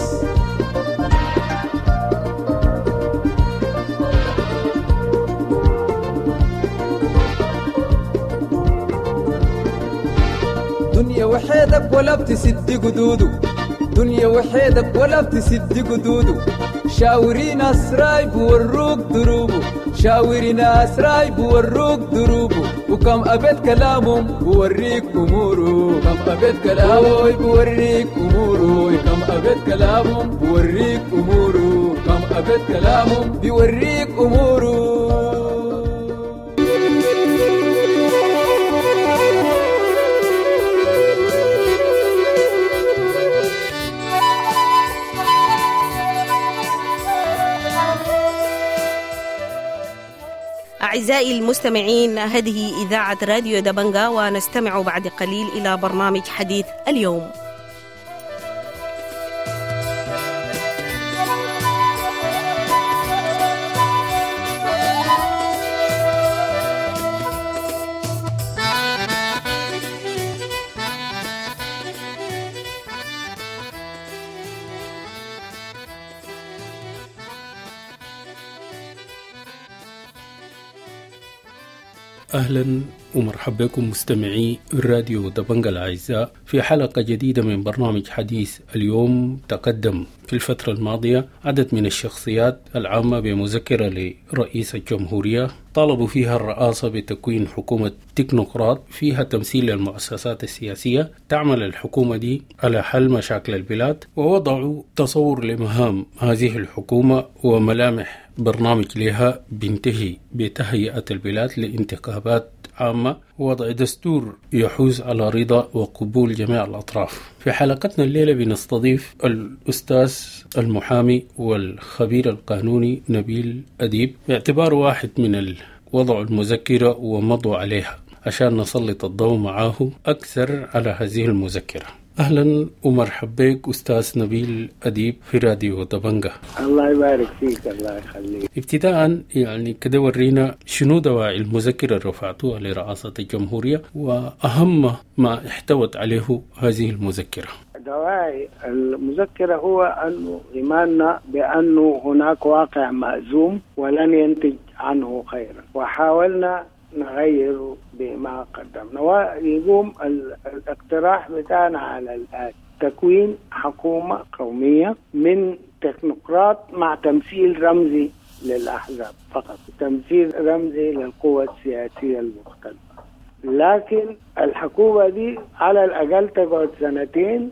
دنيا وحيدك ولا بتسد قدودو، دنيا وحيدك ولا بتسد قدودو، شاوري ناس رايب وروك دروبو، شاوري ناس رايب وروك دروبو، وكم أبد كلامهم بوريك أمورو، كم أبد كلامهم بوريك أمورو، كم أبد كلامهم بوريك أمورو، كم أبد كلامهم بوريك أمورو. أعزائي المستمعين، هذه إذاعة راديو دبنجة، ونستمع بعد قليل إلى برنامج حديث اليوم. أهلا ومرحبا بكم مستمعي الراديو دبنجة الأعزاء في حلقة جديدة من برنامج حديث اليوم. تقدم في الفترة الماضية عدد من الشخصيات العامة بمذكرة لرئيس الجمهورية طالبوا فيها الرئاسة بتكوين حكومة تكنوقراط فيها تمثيل للمؤسسات السياسية تعمل الحكومة دي على حل مشاكل البلاد، ووضعوا تصور لمهام هذه الحكومة وملامح برنامج لها بينتهي بتهيئة البلاد لانتخابات عامة ووضع دستور يحوز على رضا وقبول جميع الأطراف. في حلقتنا الليلة بنستضيف الأستاذ المحامي والخبير القانوني نبيل أديب باعتباره واحد من وضع المذكرة ومضوا عليها عشان نسلط الضوء معاه أكثر على هذه المذكرة. أهلا ومرحبا بك أستاذ نبيل أديب في راديو دبنجة. الله يبارك فيك، الله يخليك. ابتداء يعني كده ورينا شنو دواعي المذكرة اللي رفعتوها لرئاسة الجمهورية وأهم ما احتوت عليه هذه المذكرة. دواعي المذكرة هو أنه إيماننا بأنه هناك واقع مأزوم ولن ينتج عنه خيرا، وحاولنا نغير بما قدمنا، ويقوم الاقتراح بتاعنا على الآن تكوين حكومة قومية من تكنوقراط مع تمثيل رمزي للأحزاب فقط، تمثيل رمزي للقوى السياسية المختلفة. لكن الحكومة دي على الأقل تقعد 2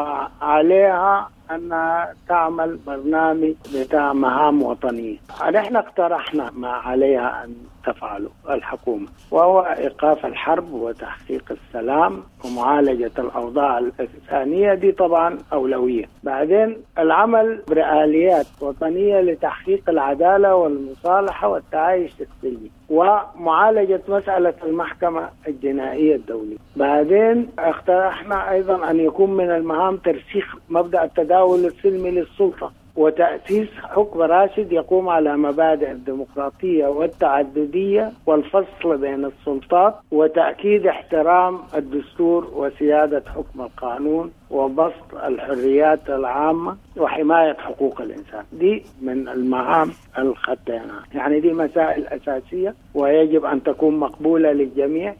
وعليها أنها تعمل برنامج بتاع مهام وطنية. نحن اقترحنا ما عليها أن تفعله الحكومة، وهو إيقاف الحرب وتحقيق السلام ومعالجة الأوضاع الإنسانية، دي طبعا أولوية. بعدين العمل بآليات وطنية لتحقيق العدالة والمصالحة والتعايش السلمي، ومعالجة مسألة المحكمة الجنائية الدولية. بعدين اقترحنا أيضا أن يكون من المهام ترسيخ مبدأ التداول السلمي للسلطة وتأسيس حكم راشد يقوم على مبادئ الديمقراطية والتعددية والفصل بين السلطات وتأكيد احترام الدستور وسيادة حكم القانون وبسط الحريات العامة وحماية حقوق الإنسان. دي من المهام الخطينة، يعني دي مسائل أساسية ويجب أن تكون مقبولة للجميع.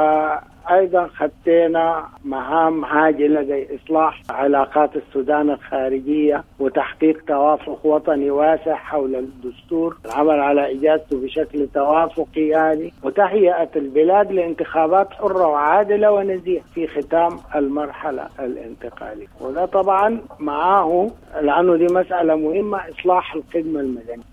وأيضا خطينا مهام عاجلة زي إصلاح علاقات السودان الخارجية وتحقيق توافق وطني واسع حول الدستور، العمل على إجازته بشكل توافقي يعني، وتهيئة البلاد لانتخابات حرة وعادلة ونزيهة في ختام المرحلة الانتقالية. وده طبعا معاه لأنه دي مسألة مهمة، إصلاح الخدمة المدنية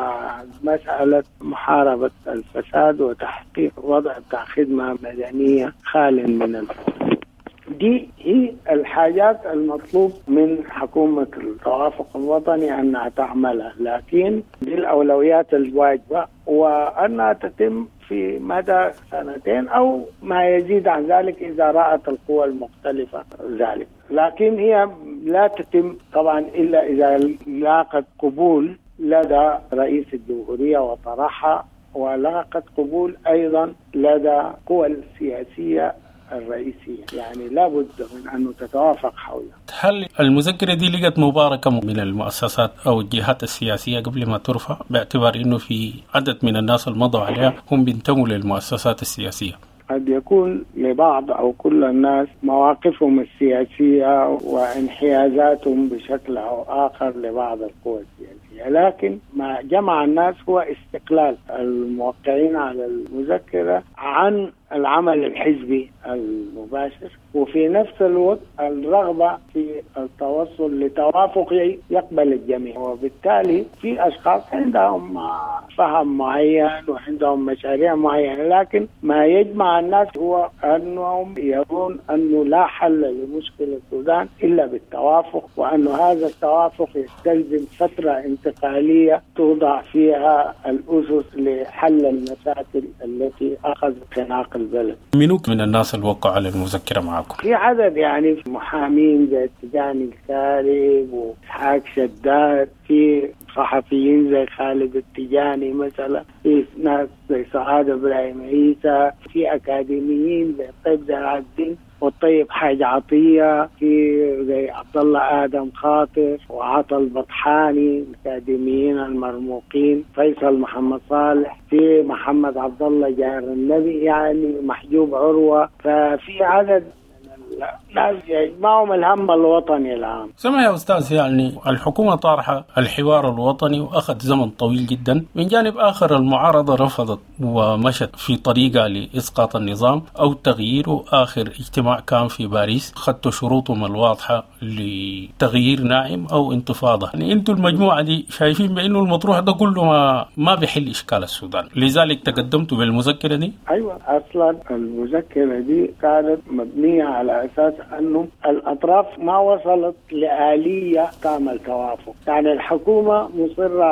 ومسألة محاربة الفساد وتحقيق وضع خدمة مدنية خال من الفساد. دي هي الحاجات المطلوب من حكومة التوافق الوطني أنها تعملها، لكن دي الأولويات الواجبة وأنها تتم في مدى 2 أو ما يزيد عن ذلك إذا رأت القوى المختلفة ذلك. لكن هي لا تتم طبعا إلا إذا لاقت قبول لدى رئيس الجمهورية وطرحها، ولاقت قبول أيضا لدى القوى السياسية الرئيسية، يعني لابد من أن تتوافق حولها. هل المذكرة دي لقت مباركة من المؤسسات أو الجهات السياسية قبل ما ترفع، باعتبار أنه في عدد من الناس المضوا عليها هم بينتموا للمؤسسات السياسية؟ قد يكون لبعض أو كل الناس مواقفهم السياسية وانحيازاتهم بشكل أو آخر لبعض القوى السياسية، لكن ما جمع الناس هو استقلال الموقعين على المذكرة عن العمل الحزبي المباشر، وفي نفس الوقت الرغبة في التوصل لتوافق يقبل الجميع. وبالتالي في أشخاص عندهم فهم معين وعندهم مشاريع معينة، لكن ما يجمع الناس هو أنهم يرون أنه لا حل لمشكلة السودان إلا بالتوافق، وأن هذا التوافق يستلزم فترة انتقالية توضع فيها الأسس لحل المشاكل التي أخذت خناق البلد. منو من الناس اللي وقعوا على المذكرة معكم؟ في عدد يعني محامين زي التجاني الكارب وإسحاق شداد، في صحفيين زي خالد التجاني مثلا، في ناس زي سعاد إبراهيم عيسى، في أكاديميين زي طيب زراعة الدين والطيب حاج عطية، في زي عبد الله آدم خاطر وعطا البطحاني الأكاديميين المرموقين، فيصل محمد صالح، في محمد عبد الله جار النبي، يعني محجوب عروة. ففي عدد ناس يجمعهم الهم الوطني العام. سمع يا أستاذ، يعني الحكومة طارحة الحوار الوطني وأخذ زمن طويل جدا. من جانب آخر المعارضة رفضت ومشت في طريقة لإسقاط النظام أو تغييره. آخر اجتماع كان في باريس، خدتوا شروطهم الواضحة لتغيير ناعم أو انتفاضة. يعني أنتوا المجموعة دي شايفين بأنه المطروح ده كله ما بيحل إشكال السودان، لذلك تقدمتوا بالمذكرة دي؟ أيوة، أصلا المذكرة دي كانت مبنية على أساس أنه الأطراف ما وصلت لآلية تعمل توافق. يعني الحكومة مصرة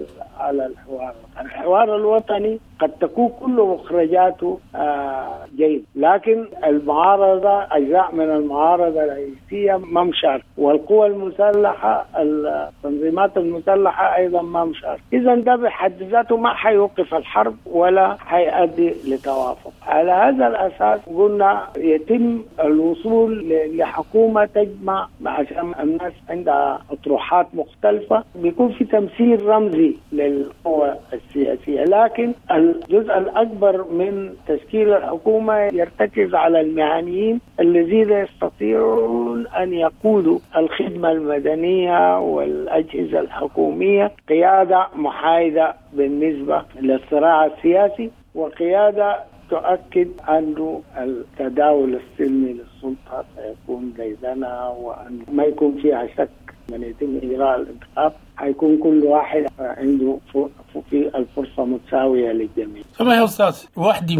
على الحوار الوطني، قد تكون كل مخرجاته جيد، لكن المعارضة أجزاء من المعارضة الرئيسية ما مشاركة، والقوى المسلحة التنظيمات المسلحة أيضا ما مشاركة. إذا ده بحد ذاته ما حيوقف الحرب ولا حيؤدي لتوافق. على هذا الأساس قلنا يتم الوصول لحكومة تجمع، عشان الناس عندها أطروحات مختلفة، بيكون في تمثيل رمزي للقوى السياسية، لكن الجزء الأكبر من تشكيل الحكومة يرتكز على المهنيين الذين يستطيعون أن يقودوا الخدمة المدنية والأجهزة الحكومية قيادة محايدة بالنسبة للصراع السياسي، وقيادة تؤكد أنه التداول السلمي للسلطة سيكون ديدنة، وأن ما يكون فيها شك من يتم إجراء الانتخاب، حيكون كل واحد عنده في الفرصة متساوية للجميع. سمع يا أستاذ، واحدة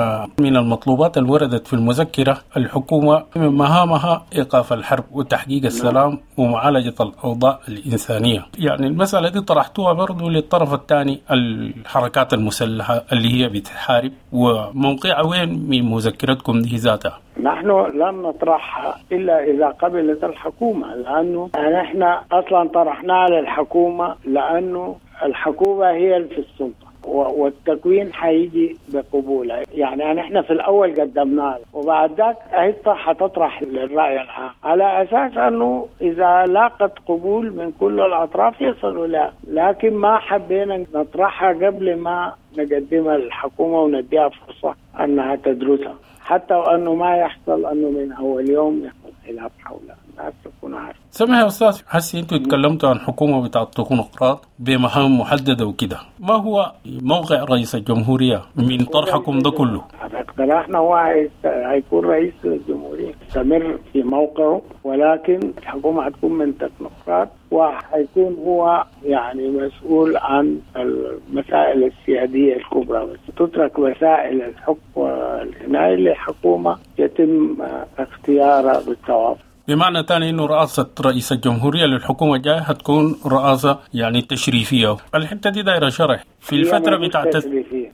من المطلوبات اللي وردت في المذكرة، الحكومة من مهامها إيقاف الحرب وتحقيق السلام ومعالجة الأوضاع الإنسانية. يعني المسألة دي طرحتوها برضو للطرف الثاني، الحركات المسلحة اللي هي بتحارب، وموقعها وين من مذكرتكم دي ذاتها؟ نحن لن نطرحها إلا إذا قبلت الحكومة، لأنه احنا أصلا طرحناها للحكومة لأنه الحكومة هي اللي في السلطة، والتكوين حيجي بقبولها. يعني نحن في الأول قدمناها، وبعد ذاك حتطرح للرأي العام على أساس أنه إذا لاقت قبول من كل الأطراف يصلوا لها، لكن ما حبينا نطرحها قبل ما نقدمها للحكومة ونديها فرصة أنها تدرسها، حتى وأنه ما يحصل أنه من أول يوم يحصل خلاف حولها. الناس تكون عارفة. سمح يا أستاذ، حسي أنتوا تكلمتوا عن حكومة بتاع التكنوقراط بمهام محددة وكده، ما هو موقع رئيس الجمهورية من طرحكم ده كله؟ اقتراحنا هو هيكون رئيس الجمهورية يستمر في موقعه، ولكن الحكومة هتكون من تكنوقراط، وهيكون هو يعني مسؤول عن المسائل السيادية الكبرى، بس تترك مسائل الحكم والعناية للحكومة يتم اختيارها بالتوافق. بمعنى تاني انه رئاسة رئيس الجمهورية للحكومة الجاية هتكون رئاسة يعني تشريفية. الحتة دي دايرة شرح في الفترة بتاعت تشريفية.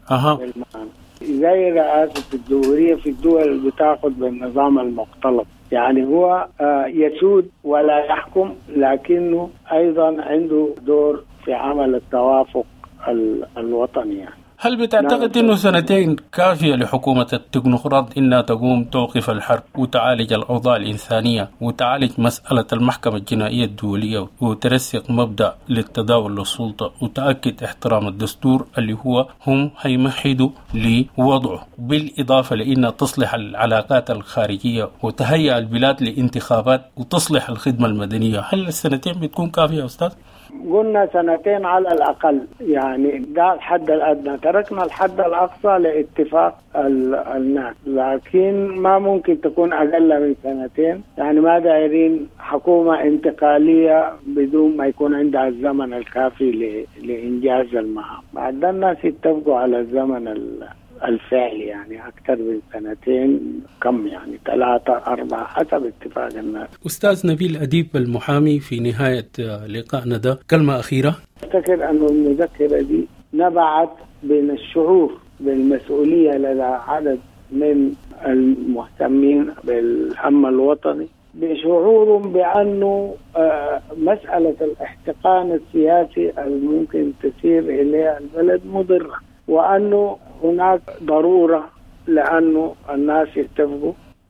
زي رئاسة الجمهورية في الدول اللي بتاخد بالنظام المختلط، يعني هو يسود ولا يحكم، لكنه ايضا عنده دور في عمل التوافق الوطني. يعني هل بتعتقد انه سنتين كافية لحكومة التكنوقراط انها تقوم توقف الحرب وتعالج الاوضاع الانسانية وتعالج مسألة المحكمة الجنائية الدولية وترسخ مبدأ للتداول للسلطة وتأكد احترام الدستور اللي هم هيمهدوا لوضعه، بالإضافة لأنها تصلح العلاقات الخارجية وتهيئ البلاد لانتخابات وتصلح الخدمة المدنية؟ هل السنتين بتكون كافية يا أستاذ؟ قلنا سنتين على الأقل، يعني ده الحد الأدنى، تركنا الحد الأقصى لاتفاق الناس، لكن ما ممكن تكون أقل من سنتين. يعني ما دايرين حكومة انتقالية بدون ما يكون عندها الزمن الكافي لإنجاز المهام. بعد الناس يتفقوا على الزمن الفعلي، يعني أكثر من سنتين، كم يعني 3 4 حسب اتفاق الناس. أستاذ نبيل أديب المحامي، في نهاية لقائنا ده كلمة أخيرة. أفتكر أن المذكرة دي نبعت بين الشعور بالمسؤولية لدى عدد من المهتمين بالهم الوطني، بشعور بأنه مسألة الاحتقان السياسي الممكن تسير إليها البلد مضرة، وأنه هناك ضرورة لأنه الناس يتفقوا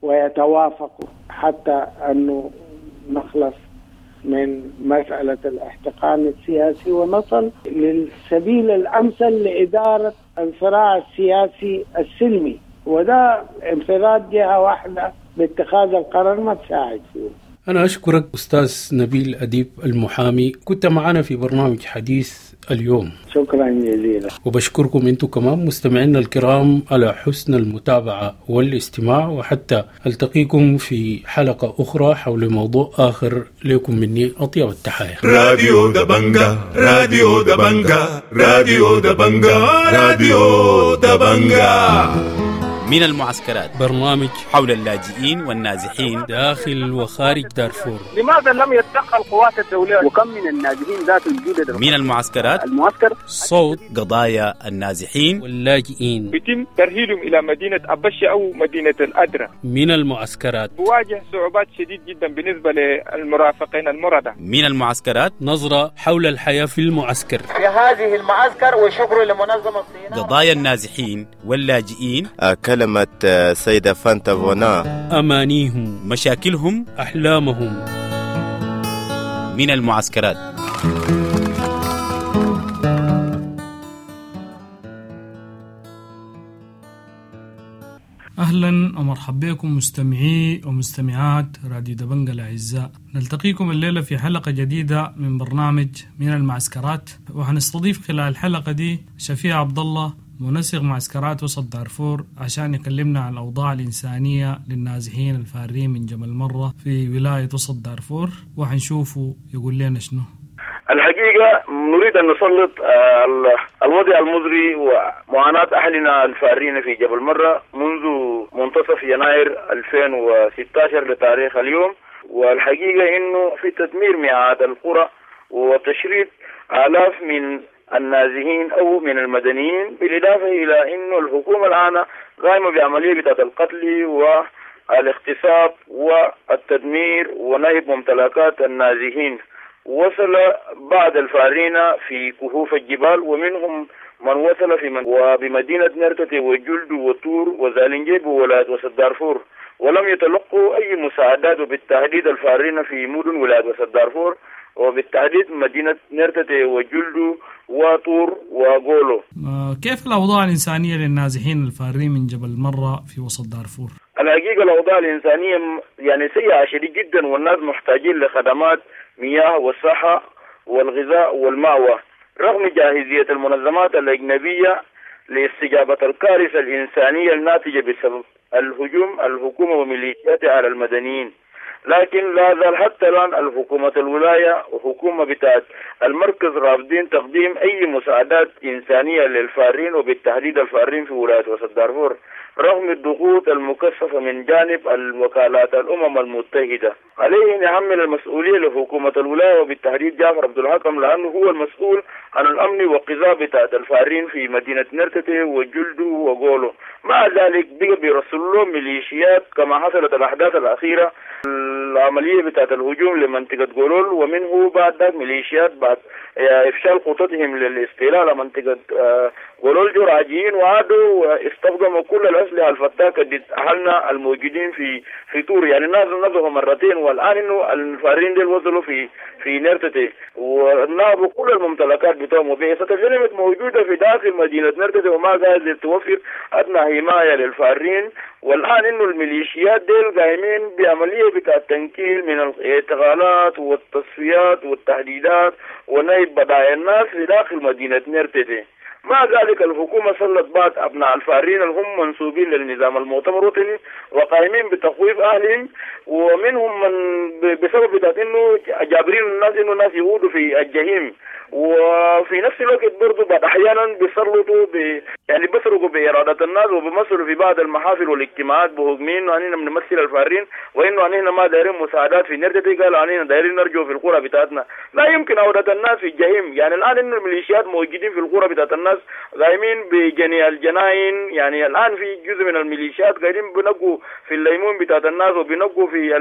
ويتوافقوا حتى أنه نخلص من مسألة الاحتقان السياسي ونصل للسبيل الأمثل لإدارة الصراع السياسي السلمي. وده انفراد جهة واحدة باتخاذ القرار ما تساعد فيه. أنا أشكرك أستاذ نبيل أديب المحامي، كنت معنا في برنامج حديث اليوم. شكرا جزيلا. وبشكركم أنتم كمان مستمعينا الكرام على حسن المتابعة والاستماع، وحتى ألتقيكم في حلقة أخرى حول موضوع آخر. لكم مني أطيب التحايا. راديو دبنجا راديو دبنجا راديو دبنجا راديو دبنجا. من المعسكرات، برنامج حول اللاجئين والنازحين داخل وخارج دارفور. لماذا لم يتدخل القوات الدولية؟ وكم من الناجحين ذات الجودة. من المعسكرات، المعسكر صوت قضايا النازحين واللاجئين، يتم ترحيلهم إلى مدينة أبشة أو مدينة الأدرى. من المعسكرات، بواجه صعوبات شديد جدا بالنسبة للمرافقين المردة. من المعسكرات، نظرة حول الحياة في المعسكر. في هذه المعسكر، وشكر لمنظمة الصيانة. قضايا النازحين واللاجئين، كلمة سيدة فانتا فونا، أمانيهم، مشاكلهم، أحلامهم. من المعسكرات. أهلا ومرحبا بكم مستمعي ومستمعات راديو دبنجا الأعزاء. نلتقيكم الليلة في حلقة جديدة من برنامج من المعسكرات، وهنستضيف خلال الحلقة دي شفيع عبد الله، منسق معسكرات وسط دارفور، عشان يكلمنا عن الأوضاع الإنسانية للنازحين الفارين من جبل مرة في ولاية وسط دارفور، وهنشوفوا يقول لنا شنو. الحقيقة نريد أن نسلط الوضع المزري ومعاناة أهلنا الفارين في جبل مرة منذ منتصف يناير 2016 لتاريخ اليوم. والحقيقة إنه في تدمير مئات القرى وتشريد آلاف من النازحين أو من المدنيين، بالإضافة إلى إنه الحكومة الآن قائمة بعملية بتاعة القتل والاغتصاب والتدمير ونهب ممتلكات النازحين. وصل بعض الفارين في كهوف الجبال، ومنهم من وصل في وبمدينة نرتة وجلد وطور وزالنجيب وولاية وسط دارفور، ولم يتلقوا أي مساعدات، وبالتحديد الفارين في مدن ولاية وسط دارفور، وبالتحديد مدينة نرتة وجلد وطور وغولو. كيف الأوضاع الإنسانية للنازحين الفارين من جبل مرة في وسط دارفور؟ الحقيقة الأوضاع الإنسانية يعني سيئة شديد جدا، والناس محتاجين لخدمات مياه والصحة والغذاء والمأوى، رغم جاهزية المنظمات الأجنبية لاستجابة الكارثة الإنسانية الناتجة بسبب الهجوم الحكومة وميليشياتها على المدنيين. لكن لا زال حتى الآن الحكومة الولاية وحكومة بتاعت المركز رافضين تقديم أي مساعدات إنسانية للفارين، وبالتحديد الفارين في ولاية وسط دارفور، رغم الضغوط المكثفة من جانب الوكالات الأمم المتحدة. عليه نحمل المسؤولية لحكومة الولاية وبالتحديد جعفر عبد الحكم، لأنه هو المسؤول عن الأمن والقضاء بتاعت الفارين في مدينة نرتة وجلدو وغولو. مع ذلك بقى بيرسلوا لهم ميليشيات كما حصلت الأحداث الأخيرة، العملية بتاعت الهجوم لمنطقة غولول، ومنه بعد ذلك ميليشيات بعد إفشال خططهم للاستيلاء على منطقة غولول جو راجعين وعادوا استخدموا كل الأسلحة الفتاكة ضد أهلنا الموجودين في طور. يعني نزلوا مرتين، والآن إنه الفارين دي وصلوا في نرتة ونهبوا كل الممتلكات بتاعهم، وبعثة الجنمت موجودة في داخل مدينة نرتة وما قادر توفر أدنى حماية للفارين. والآن إنه الميليشيات ديل قايمين بعملية بتاع التنكيل من الاعتقالات والتصفيات والتهديدات ونهب بضائع الناس في داخل مدينة نرتة. مع ذلك الحكومة سلط بعض أبناء الفارين هم منسوبين للنظام المؤتمر الوطني وقائمين بتخويف أهلهم، ومنهم من بسبب بتاعت إنه جابرين الناس إنه الناس يعودوا في الجحيم. وفي نفس الوقت برضو بعد أحيانا بيسلطوا يعني بيسرقوا بإرادة الناس وبيمثلوا في بعض المحافل والاجتماعات بهجمين إنه أننا بنمثل الفارين، وإنه أننا ما دايرين مساعدات في نرجتي، قالوا أننا دايرين نرجو في القرى بتاعتنا. لا يمكن عودة الناس في الجحيم. يعني الآن إنه الميليشيات موجودين في القرى بتاعت الناس الناس قايمين بجني الجناين. يعني الآن في جزء من الميليشيات قاعدين بنقوا في الليمون بتاعت الناس وبنقوا في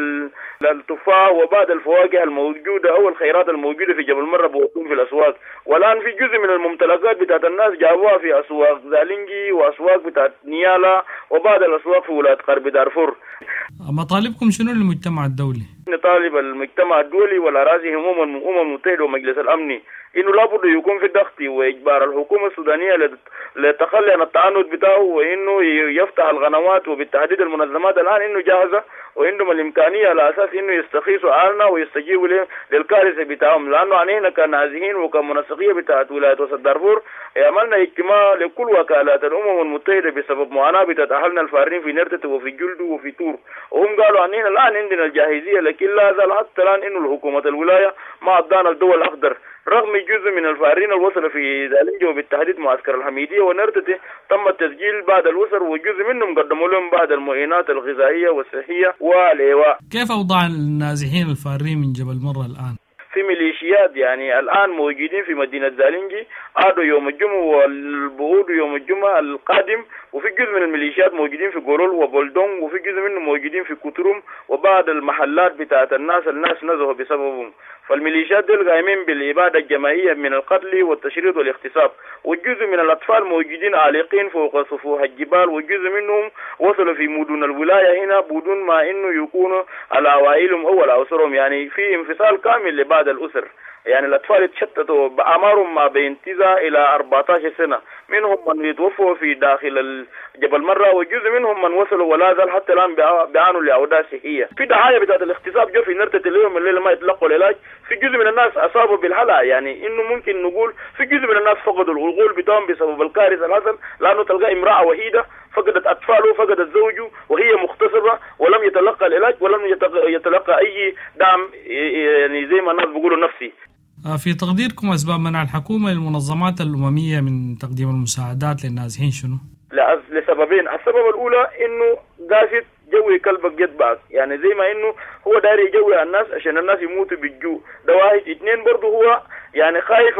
التفاح وبعض الفواكه الموجودة أو الخيرات الموجودة في جبل مرة بوقتهم في الأسواق. والآن في جزء من الممتلكات بتاعت الناس جابوها في أسواق زالينجي وأسواق بتاعت نيالا وبعض الأسواق في ولاية غرب دارفور. مطالبكم شنو للمجتمع الدولي؟ نطالب المجتمع الدولي والأراضي هموم الأمم المتحدة ومجلس الأمن إنه لابد يكون في ضغط وإجبار الحكومة السودانية للتخلي عن التعنت بتاعه، وإنه يفتح القنوات وبالتحديد المنظمات الآن إنه جاهزة وعندهم الإمكانية على أساس إنه يستخيصوا عالنا ويستجيبوا للكارثة بتاعهم. لأنه علينا كنازحين وكمنسقية بتاعت ولاية وسط دارفور عملنا اجتماع لكل وكالات الأمم المتحدة بسبب معاناة بتاعت أهلنا الفارين في نرتة وفي جلدو وفي تور، وهم قالوا عننا الآن عندنا الجاهزية، لكن لا زال حتى الآن إنه الحكومة الولاية ما أدانا الدول الأخضر، رغم جزء من الفارين الوصل في زالنجة وبالتحديد معسكر الحميدية ونرتته تم التسجيل بعد الوصل، وجزء منهم قدموا لهم بعض المعينات الغذائية والصحية والإيواء. كيف أوضاع النازحين الفارين من جبل مرة الآن؟ في ميليشيات يعني الآن موجودين في مدينة زالنجي، عادوا يوم الجمعة والبعود يوم الجمعة القادم، وفي جزء من الميليشيات موجودين في غورول وبولدون، وفي جزء منهم موجودين في كوتروم وبعض المحلات بتاعت الناس نزهوا بسببهم. فالميليشيات دول قايمين بالإبادة الجماعية من القتل والتشريد والاغتصاب، والجزء من الأطفال موجودين عالقين فوق سفوح الجبال، والجزء منهم وصلوا في مدن الولاية هنا بدون ما إنه يكونوا على عوائلهم أو على أسرهم. يعني في انفصال كامل لبعض الأسر، يعني الأطفال اتشتتوا بأعمارهم ما بين 9 إلى 14 سنة، منهم من يتوفوا في داخل جبل مرة، وجزء منهم من وصلوا ولا زال حتى الآن بيعانوا لأوضاع صحية. في ضحايا بتاعت الاغتصاب جو في نرتة اليوم الليلة ما يتلقوا العلاج، في جزء من الناس أصابوا بالهلع، يعني إنه ممكن نقول في جزء من الناس فقدوا العقول بتاعهم بسبب الكارثة الحصل، لأنه تلقى امرأة وحيدة فقدت أطفاله فقدت زوجه وهي مختصرة ولم يتلقى العلاج ولم يتلقى أي دعم، يعني زي ما الناس بيقولوا نفسي. في تقديركم أسباب منع الحكومة للمنظمات الأممية من تقديم المساعدات للنازحين شنو؟ لسببين. السبب الأولى إنه قاصد جوي كلبك يتبعك، يعني زي ما إنه هو داير يجوي الناس عشان الناس يموتوا بالجوع، ده واحد. اثنين برضه هو يعني خايف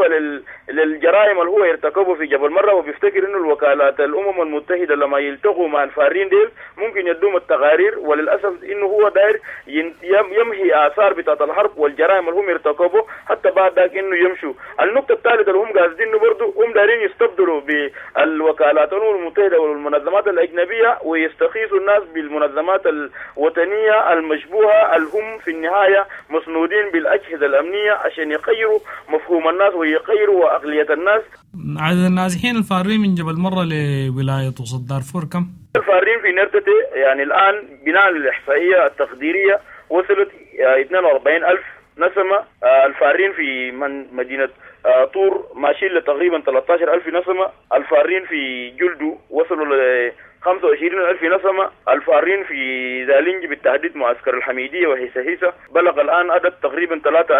للجرائم اللي هو يرتكبه في جبل مرة، وبيفتكر إنه الوكالات الأمم المتحدة لما يلتقوا مع الفارين ديل ممكن يدوم التقارير، وللأسف إنه هو داير يمحي آثار بتاعت الحرب والجرائم اللي هم يرتكبوا حتى بعد ذاك إنه يمشوا. النقطة الثالثة اللي هم قاصدين إنه برضه هم دايرين يستبدلوا بالوكالات الأمم المتحدة والمنظمات الأجنبية ويستخيصوا الناس بالمنظمات الوطنية المشبوهة اللي هم في النهاية مسنودين بالأجهزة الأمنية عشان يغيروا مفهوم الناس ويغيروا عقلية الناس. عدد النازحين الفارين من جبل مرة لولاية وسط دارفور كم؟ الفارين في نرتته يعني الآن بناء للإحصائية التقديرية وصلت 42,000 نسمة. الفارين في مدينة طور ماشيين لتقريبا 13,000 نسمة. الفارين في جلدو وصلوا ل 25,000 نسمة. الفارين في زالنجي بالتحديد معسكر الحميدية وهيسا بلغ الآن عدد تقريبا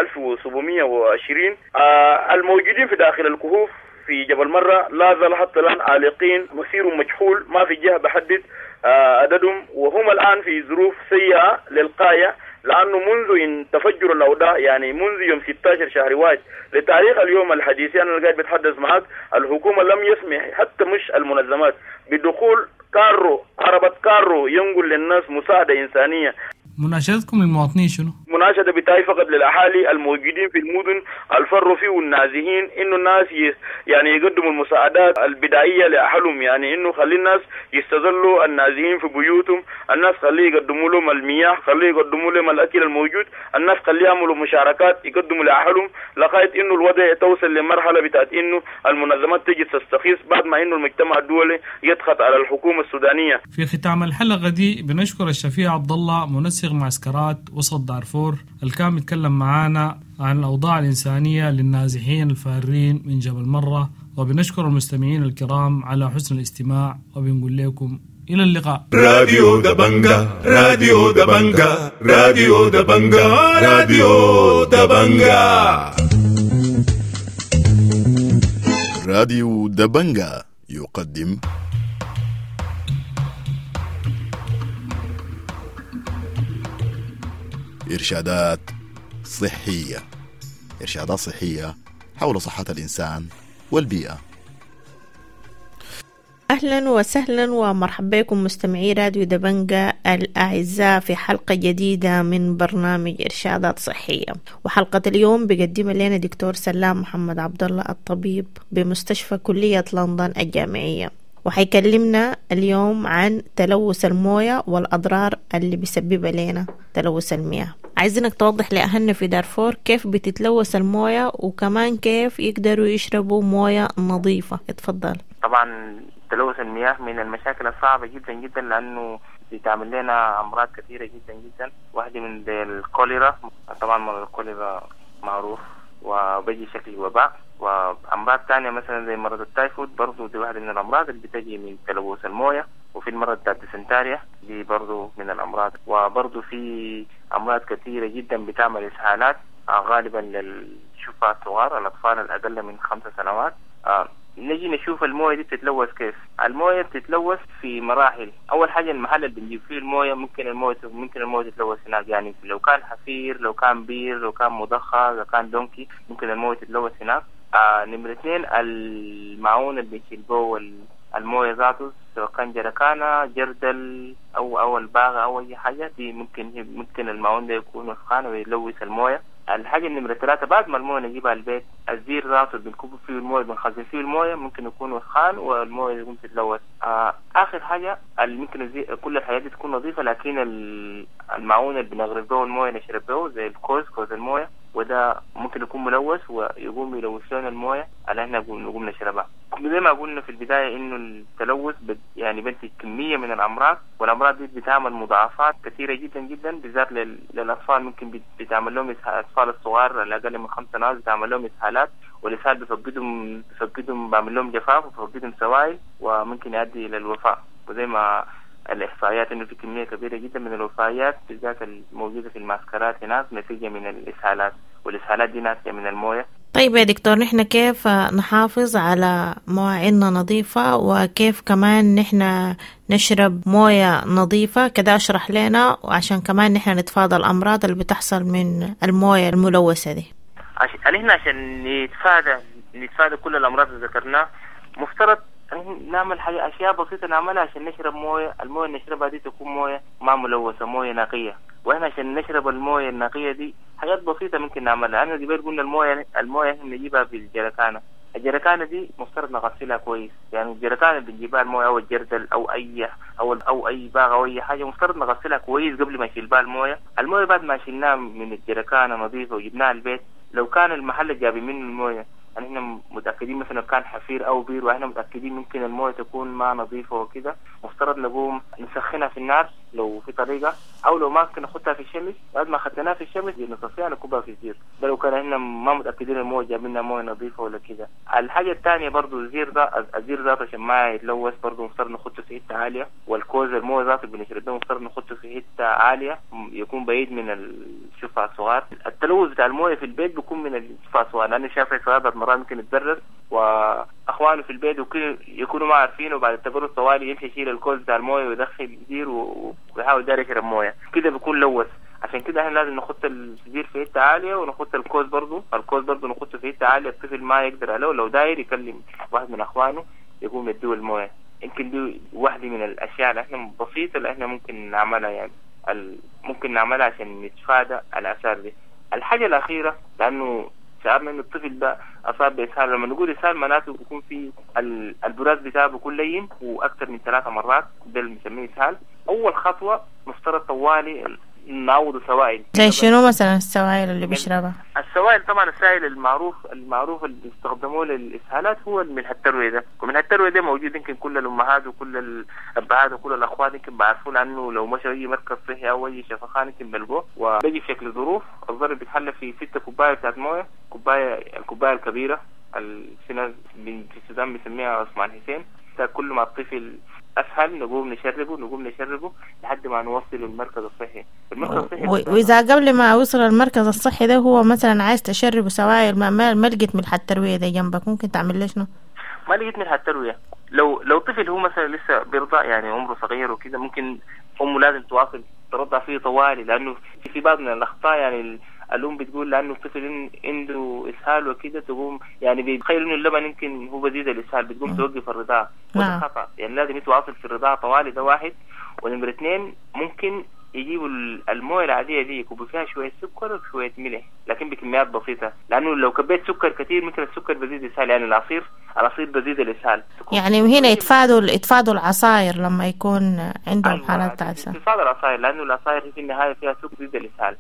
3,720. الموجودين في داخل الكهوف في جبل مرة لا زال حتى الآن عالقين، مسيرهم مجهول، ما في جهة بحدد عددهم، وهم الآن في ظروف سيئة للغاية، لأنه منذ تفجر الأوضاع يعني منذ يوم 16 شهر واحد لتاريخ اليوم الحديث أنا قاعد بتحدث معك، الحكومة لم يسمح حتى مش المنظمات بدخول عربة كارو ينقل للناس مساعدة إنسانية. مناشدتكم للمواطنين شنو؟ مناشدة بتاعي فقط للأهالي الموجودين في المدن الفروا فيه والنازحين إنه الناس يعني يقدموا المساعدات البدائية لأهلهم، يعني إنه خلي الناس يستظلوا النازحين في بيوتهم، الناس خليه يقدموا لهم المياه، خليه يقدموا لهم الأكل الموجود، الناس خليه يعملوا مشاركات يقدموا لأهلهم لغاية إنه الوضع توصل لمرحلة بتاعت إنه المنظمات تجي تستخيص بعد ما إنه المجتمع الدولي يضغط على الحكومة السودانية. في ختام الحلقة دي بنشكر الشفيع عبد الله منسق معسكرات وسط دارفور الكام يتكلم معانا عن الأوضاع الإنسانية للنازحين الفارين من جبل مرة، وبنشكر المستمعين الكرام على حسن الاستماع، وبنقول لكم إلى اللقاء. راديو دبنجا راديو دبنجا راديو دبنجا راديو دبنجا راديو دبنجا يقدم إرشادات صحية حول صحة الإنسان والبيئة. أهلا وسهلا ومرحبا بكم مستمعي راديو دبنجة الأعزاء في حلقة جديدة من برنامج إرشادات صحية. وحلقة اليوم بقدمها لنا دكتور سلام محمد عبد الله الطبيب بمستشفى كلية لندن الجامعية، وحيكلمنا اليوم عن تلوث الموية والأضرار اللي بيسببها لنا تلوث المياه. عايزينك توضح لأهلنا في دارفور كيف بتتلوث الموية وكمان كيف يقدروا يشربوا موية نظيفة. اتفضل. طبعا تلوث المياه من المشاكل الصعبة جدا جدا، لأنه بتعمل لنا أمراض كثيرة جدا جدا. واحدة من الكوليرا، طبعا مرض الكوليرا معروف وبيجي شكل وباء، وأمراض تانية مثلا زي مرض التايفود برضو دي واحدة من الأمراض اللي بتجي من تلوث الموية. وفي المرض بتاع الديسنتاريا دي برضو من الأمراض. وبرضو في أمراض كثيرة جدا بتعمل إسهالات غالبا للشفاة الصغار، الأطفال الأقل من 5 سنوات. نجي نشوف المويه دي بتتلوث كيف. المويه بتتلوث في مراحل. اول حاجه المحل اللي بنجيب فيه المويه ممكن المويه تتلوث هناك، يعني لو كان حفير، لو كان بير، لو كان مضخه، لو كان دونكي، ممكن المويه تتلوث هناك. نمرة 2 المعون اللي بنشيل المويه ذاته، سواء كان جركانه، جردل او الباغه او اي حاجه دي، ممكن المعون ده يكون وسخان ويلوث المويه. الحاجة نمرة 3 بعد ما المويه نجيبها البيت، الزير ذاته بنكب فيه المويه، بنخزن فيه المويه، ممكن يكون وسخان والمويه يكون تتلوث. آخر حاجة ممكن كل الحاجات دي تكون نظيفة، لكن المعون اللي بنغرف به المويه نشرب به زي كوز المويه، وده ممكن يكون ملوث ويقوم يلوث لنا المويه اللي احنا نقوم نشربها. زي ما قلنا في البداية إنه التلوث يعني بنتج كمية من الأمراض، والأمراض دي بتعمل مضاعفات كثيرة جدا جدا، بالذات للأطفال. ممكن بتعمل لهم الأطفال الصغار الأقل من 5 سنوات بتعمل لهم إسهالات، والإسهال بفقدهم بعمل لهم جفاف وبفقدهم سوائل، وممكن يؤدي إلى الوفاة. وزي ما الإحصائيات إنه في كمية كبيرة جدا من الوفيات بالذات الموجودة في المعسكرات هناك نتيجة من الإسهالات، والإسهالات دي ناتجة من الموية. طيب يا دكتور، نحن كيف نحافظ على مواعيدنا نظيفة، وكيف كمان نحن نشرب موية نظيفة كده؟ اشرح لنا وعشان كمان نحن نتفادى الأمراض اللي بتحصل من الموية الملوثة دي. عشان نتفادى كل الأمراض اللي ذكرناها، مفترض نعمل أشياء بسيطة نعملها عشان نشرب موية. الموية اللي نشربها دي تكون موية ما ملوثة، موية نقية. وإحنا عشان نشرب الموية النقية دي حاجات بسيطة ممكن نعملها. أنا قبل قلنا الموية إحنا نجيبها في الجركانة دي مفترض نغسلها كويس. يعني الجركانة اللي بنجيبها الموية أو الجردل أو أي باغ أو أي حاجة مفترض نغسلها كويس قبل ما نشيل بها الموية بعد ما شلناها من الجركانة نظيفة وجبناها البيت، لو كان المحل جابي منه الموية يعني احنا متأكدين مثلا كان حفير او بير واحنا متأكدين ممكن المويه تكون ما نظيفة وكده، مفترض نقوم نسخنها في النار لو في طريقة، او لو ما ممكن نحطها في الشمس. بعد ما خدناها في الشمس نصفيها نكبها في الزير. ده لو كان احنا ما متأكدين المويه جاب لنا مويه نظيفة ولا كده. الحاجة الثانية برضو الزير ذاته عشان ما يتلوث برضو مفترض نحطه في حتة عالية، والكوز المويه ذاته بنشربه مفترض نحطه في حتة عالية يكون بعيد من الشفع الصغار. التلوث بتاع المويه في البيت بيكون من الشفع الصغار، لأن الشافع الصغار مرات ممكن يتضرر، واخوانه في البيت يكونوا ما عارفين، وبعد التبرد طوالي يمشي يشيل الكوز بتاع المويه ويدخل زير ويحاول داير يشرب مويه كده بيكون لوث. عشان كده احنا لازم نحط الزير في حته عاليه، ونحط الكوز برضو نحطه في حته عاليه الطفل ما يقدر عليه، لو داير يكلم واحد من اخوانه يقوم يديه المويه. يمكن دي واحده من الاشياء اللي احنا بسيطه اللي احنا ممكن نعملها، يعني ممكن نعملها عشان نتفادى الاثار دي. الحاجه الاخيره، لانه شعرنا ان الطفل ده اصاب باسهال، لما نقول اسهال معناته بيكون في البراز بتاعه بيكون لين واكثر من 3 مرات، ده اللي بنسميه اسهال. اول خطوه مفترض طوالي نعوض سوائل. زي شنو مثلا السوائل اللي بيشربها؟ السوائل طبعا السائل المعروف اللي بيستخدموه للاسهالات هو الملح التروي ده، وملح التروي ده موجود يمكن كل الامهات وكل الابهات وكل الاخوات يمكن بيعرفون عنه، لو مشوا اي مركز صحي او اي شفخان يمكن بيلقوه، وبيجي في شكل ظروف. الظرف بيتحلى في 6 كوبايه بتاعت مويه، الكوبايه الكبيره في ناس في السودان بيسميها عثمان حسين. كل ما الطفل اسهل نقوم نشربه لحد ما نوصل المركز الصحي. واذا قبل ما اوصل المركز الصحي ده هو مثلا عايز تشربه سوائل ما لقيت ملح الترويه ده جنبك، ممكن تعمل ليش شنو؟ ما لقيت ملح الترويه، لو طفل هو مثلا لسه بيرضع يعني عمره صغير وكده، ممكن امه لازم تواصل ترضع فيه طوالي، لانه في بعض من الاخطاء يعني الأم بتقول لأنه الطفل عنده إسهال وكده تقوم يعني بيتخيل إنه اللبن يمكن هو بزيد الإسهال، بتقوم توقف الرضاعة. وده خطأ، يعني لازم يتواصل في الرضاعة طوالي، ده واحد. ونمرة 2 ممكن يجيبوا المويه العاديه دي يكبوا فيها شويه سكر وشويه ملح لكن بكميات بسيطه، لانه لو كبيت سكر كثير ممكن السكر بزيد الاسهال، يعني العصير بزيد الاسهال. يعني هنا يتفادوا العصاير لما يكون عندهم حالات تعسة. يتفادوا العصاير لانه العصاير في النهايه فيها سكر بزيد الاسهال.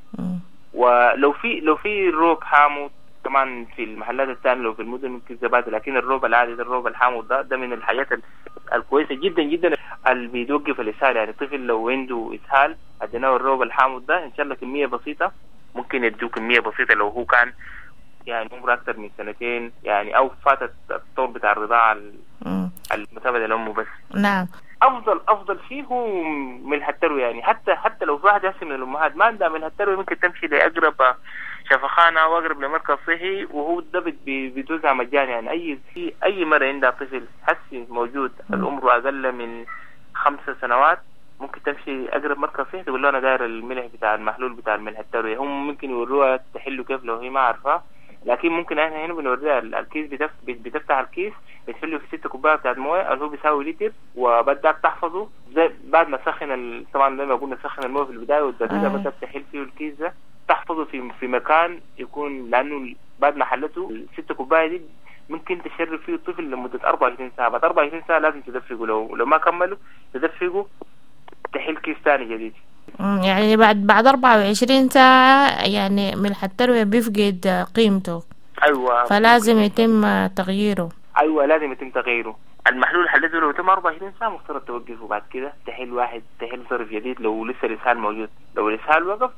ولو في روب حامض كمان في المحلات الثانيه، لو في المدن ممكن زبادي، لكن الروب العادي ده الروب الحامض ده من الحاجات الكويسه جدا جدا اللي بيوقف الاسهال. يعني الطفل لو عنده اسهال اديناه الروب الحامض ده ان شاء الله كميه بسيطه، ممكن يدوه كميه بسيطه لو هو كان يعني عمره اكثر من 2 يعني او فاتت الطور بتاع الرضاعه المتابعه لامه بس. نعم. افضل فيه هو ملح التروي، يعني حتى لو في واحد من الامهات ما عندها ملح التروي ممكن تمشي لاقرب شفخانه او اقرب لمركز صحي، وهو ده بيتوزع مجاني. يعني اي مره عندها طفل حسي موجود العمر اقل من 5 سنوات ممكن تمشي اقرب مركز صحي تقول له انا داير الملح بتاع المحلول بتاع الملح التروي. هم ممكن يوروها تحله كيف لو هي ما عارفه، لكن ممكن احنا هنا بنوريها الكيس، بتفتح الكيس بتحله في 6 كوبايات بتاعت مويه اللي هو بيساوي لتر، وبدك تحفظه زي بعد ما تسخن طبعا زي ما قلنا تسخن المويه في البدايه والدقيقه بدك تحل فيه الكيس ده، تحفظه في مكان يكون، لانه بعد ما حلته 6 كوبايه دي ممكن تشرب فيه الطفل لمده 24 ساعه. بعد 24 ساعه لازم تدفقه، لو ما كملوا تدفقه تحل كيس ثاني جديد. يعني بعد 24 ساعه يعني ملح التروي بيفقد قيمته. ايوه، فلازم يتم تغييره. ايوه لازم يتم تغييره. المحلول حلته لو تم 24 ساعه مفترض توقفه، بعد كده تحل صرف جديد لو لسه الاسهال موجود. لو الاسهال وقف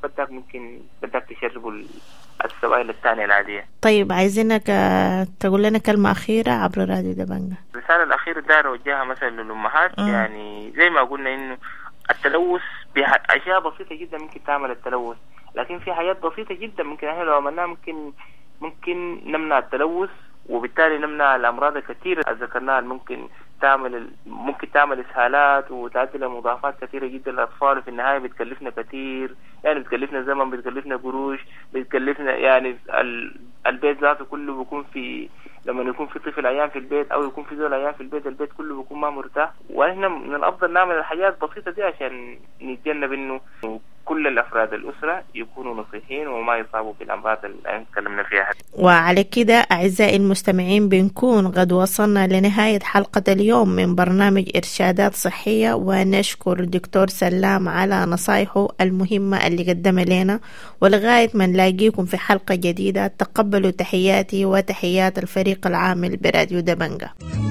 بدك تشربه السوائل الثانيه العاديه. طيب عايزينك تقول لنا كلمه اخيره عبر راديو دبنجة. الرساله الاخيره داير اوجهها مثلا للامهات، يعني زي ما قلنا انه التلوث باشياء بسيطه جدا ممكن تعمل التلوث، لكن في حاجات بسيطه جدا ممكن احنا لو عملناها ممكن نمنع التلوث، وبالتالي نمنع الامراض الكثيره اللي ذكرناها ممكن تعمل اسهالات وتؤدي لمضاعفات كثيره جدا للاطفال. في النهايه بتكلفنا كثير، يعني بتكلفنا زمن، بتكلفنا قروش، بتكلفنا يعني البيت ذاته كله بيكون في لما يكون في طفل عيان في البيت او يكون في زول عيان في البيت كله بيكون ما مرتاح. واحنا من الافضل نعمل الحاجات البسيطه دي عشان نتجنب انه كل الافراد الاسره يكونوا نصيحين وما يصابوا بالامراض اللي تكلمنا فيها. وعلى كده اعزائي المستمعين بنكون قد وصلنا لنهايه حلقه اليوم من برنامج ارشادات صحيه، ونشكر الدكتور سلام على نصايحه المهمه اللي قدمها لنا. ولغايه ما نلاقيكم في حلقه جديده تقبلوا تحياتي وتحيات الفريق العامل براديو دبنجة.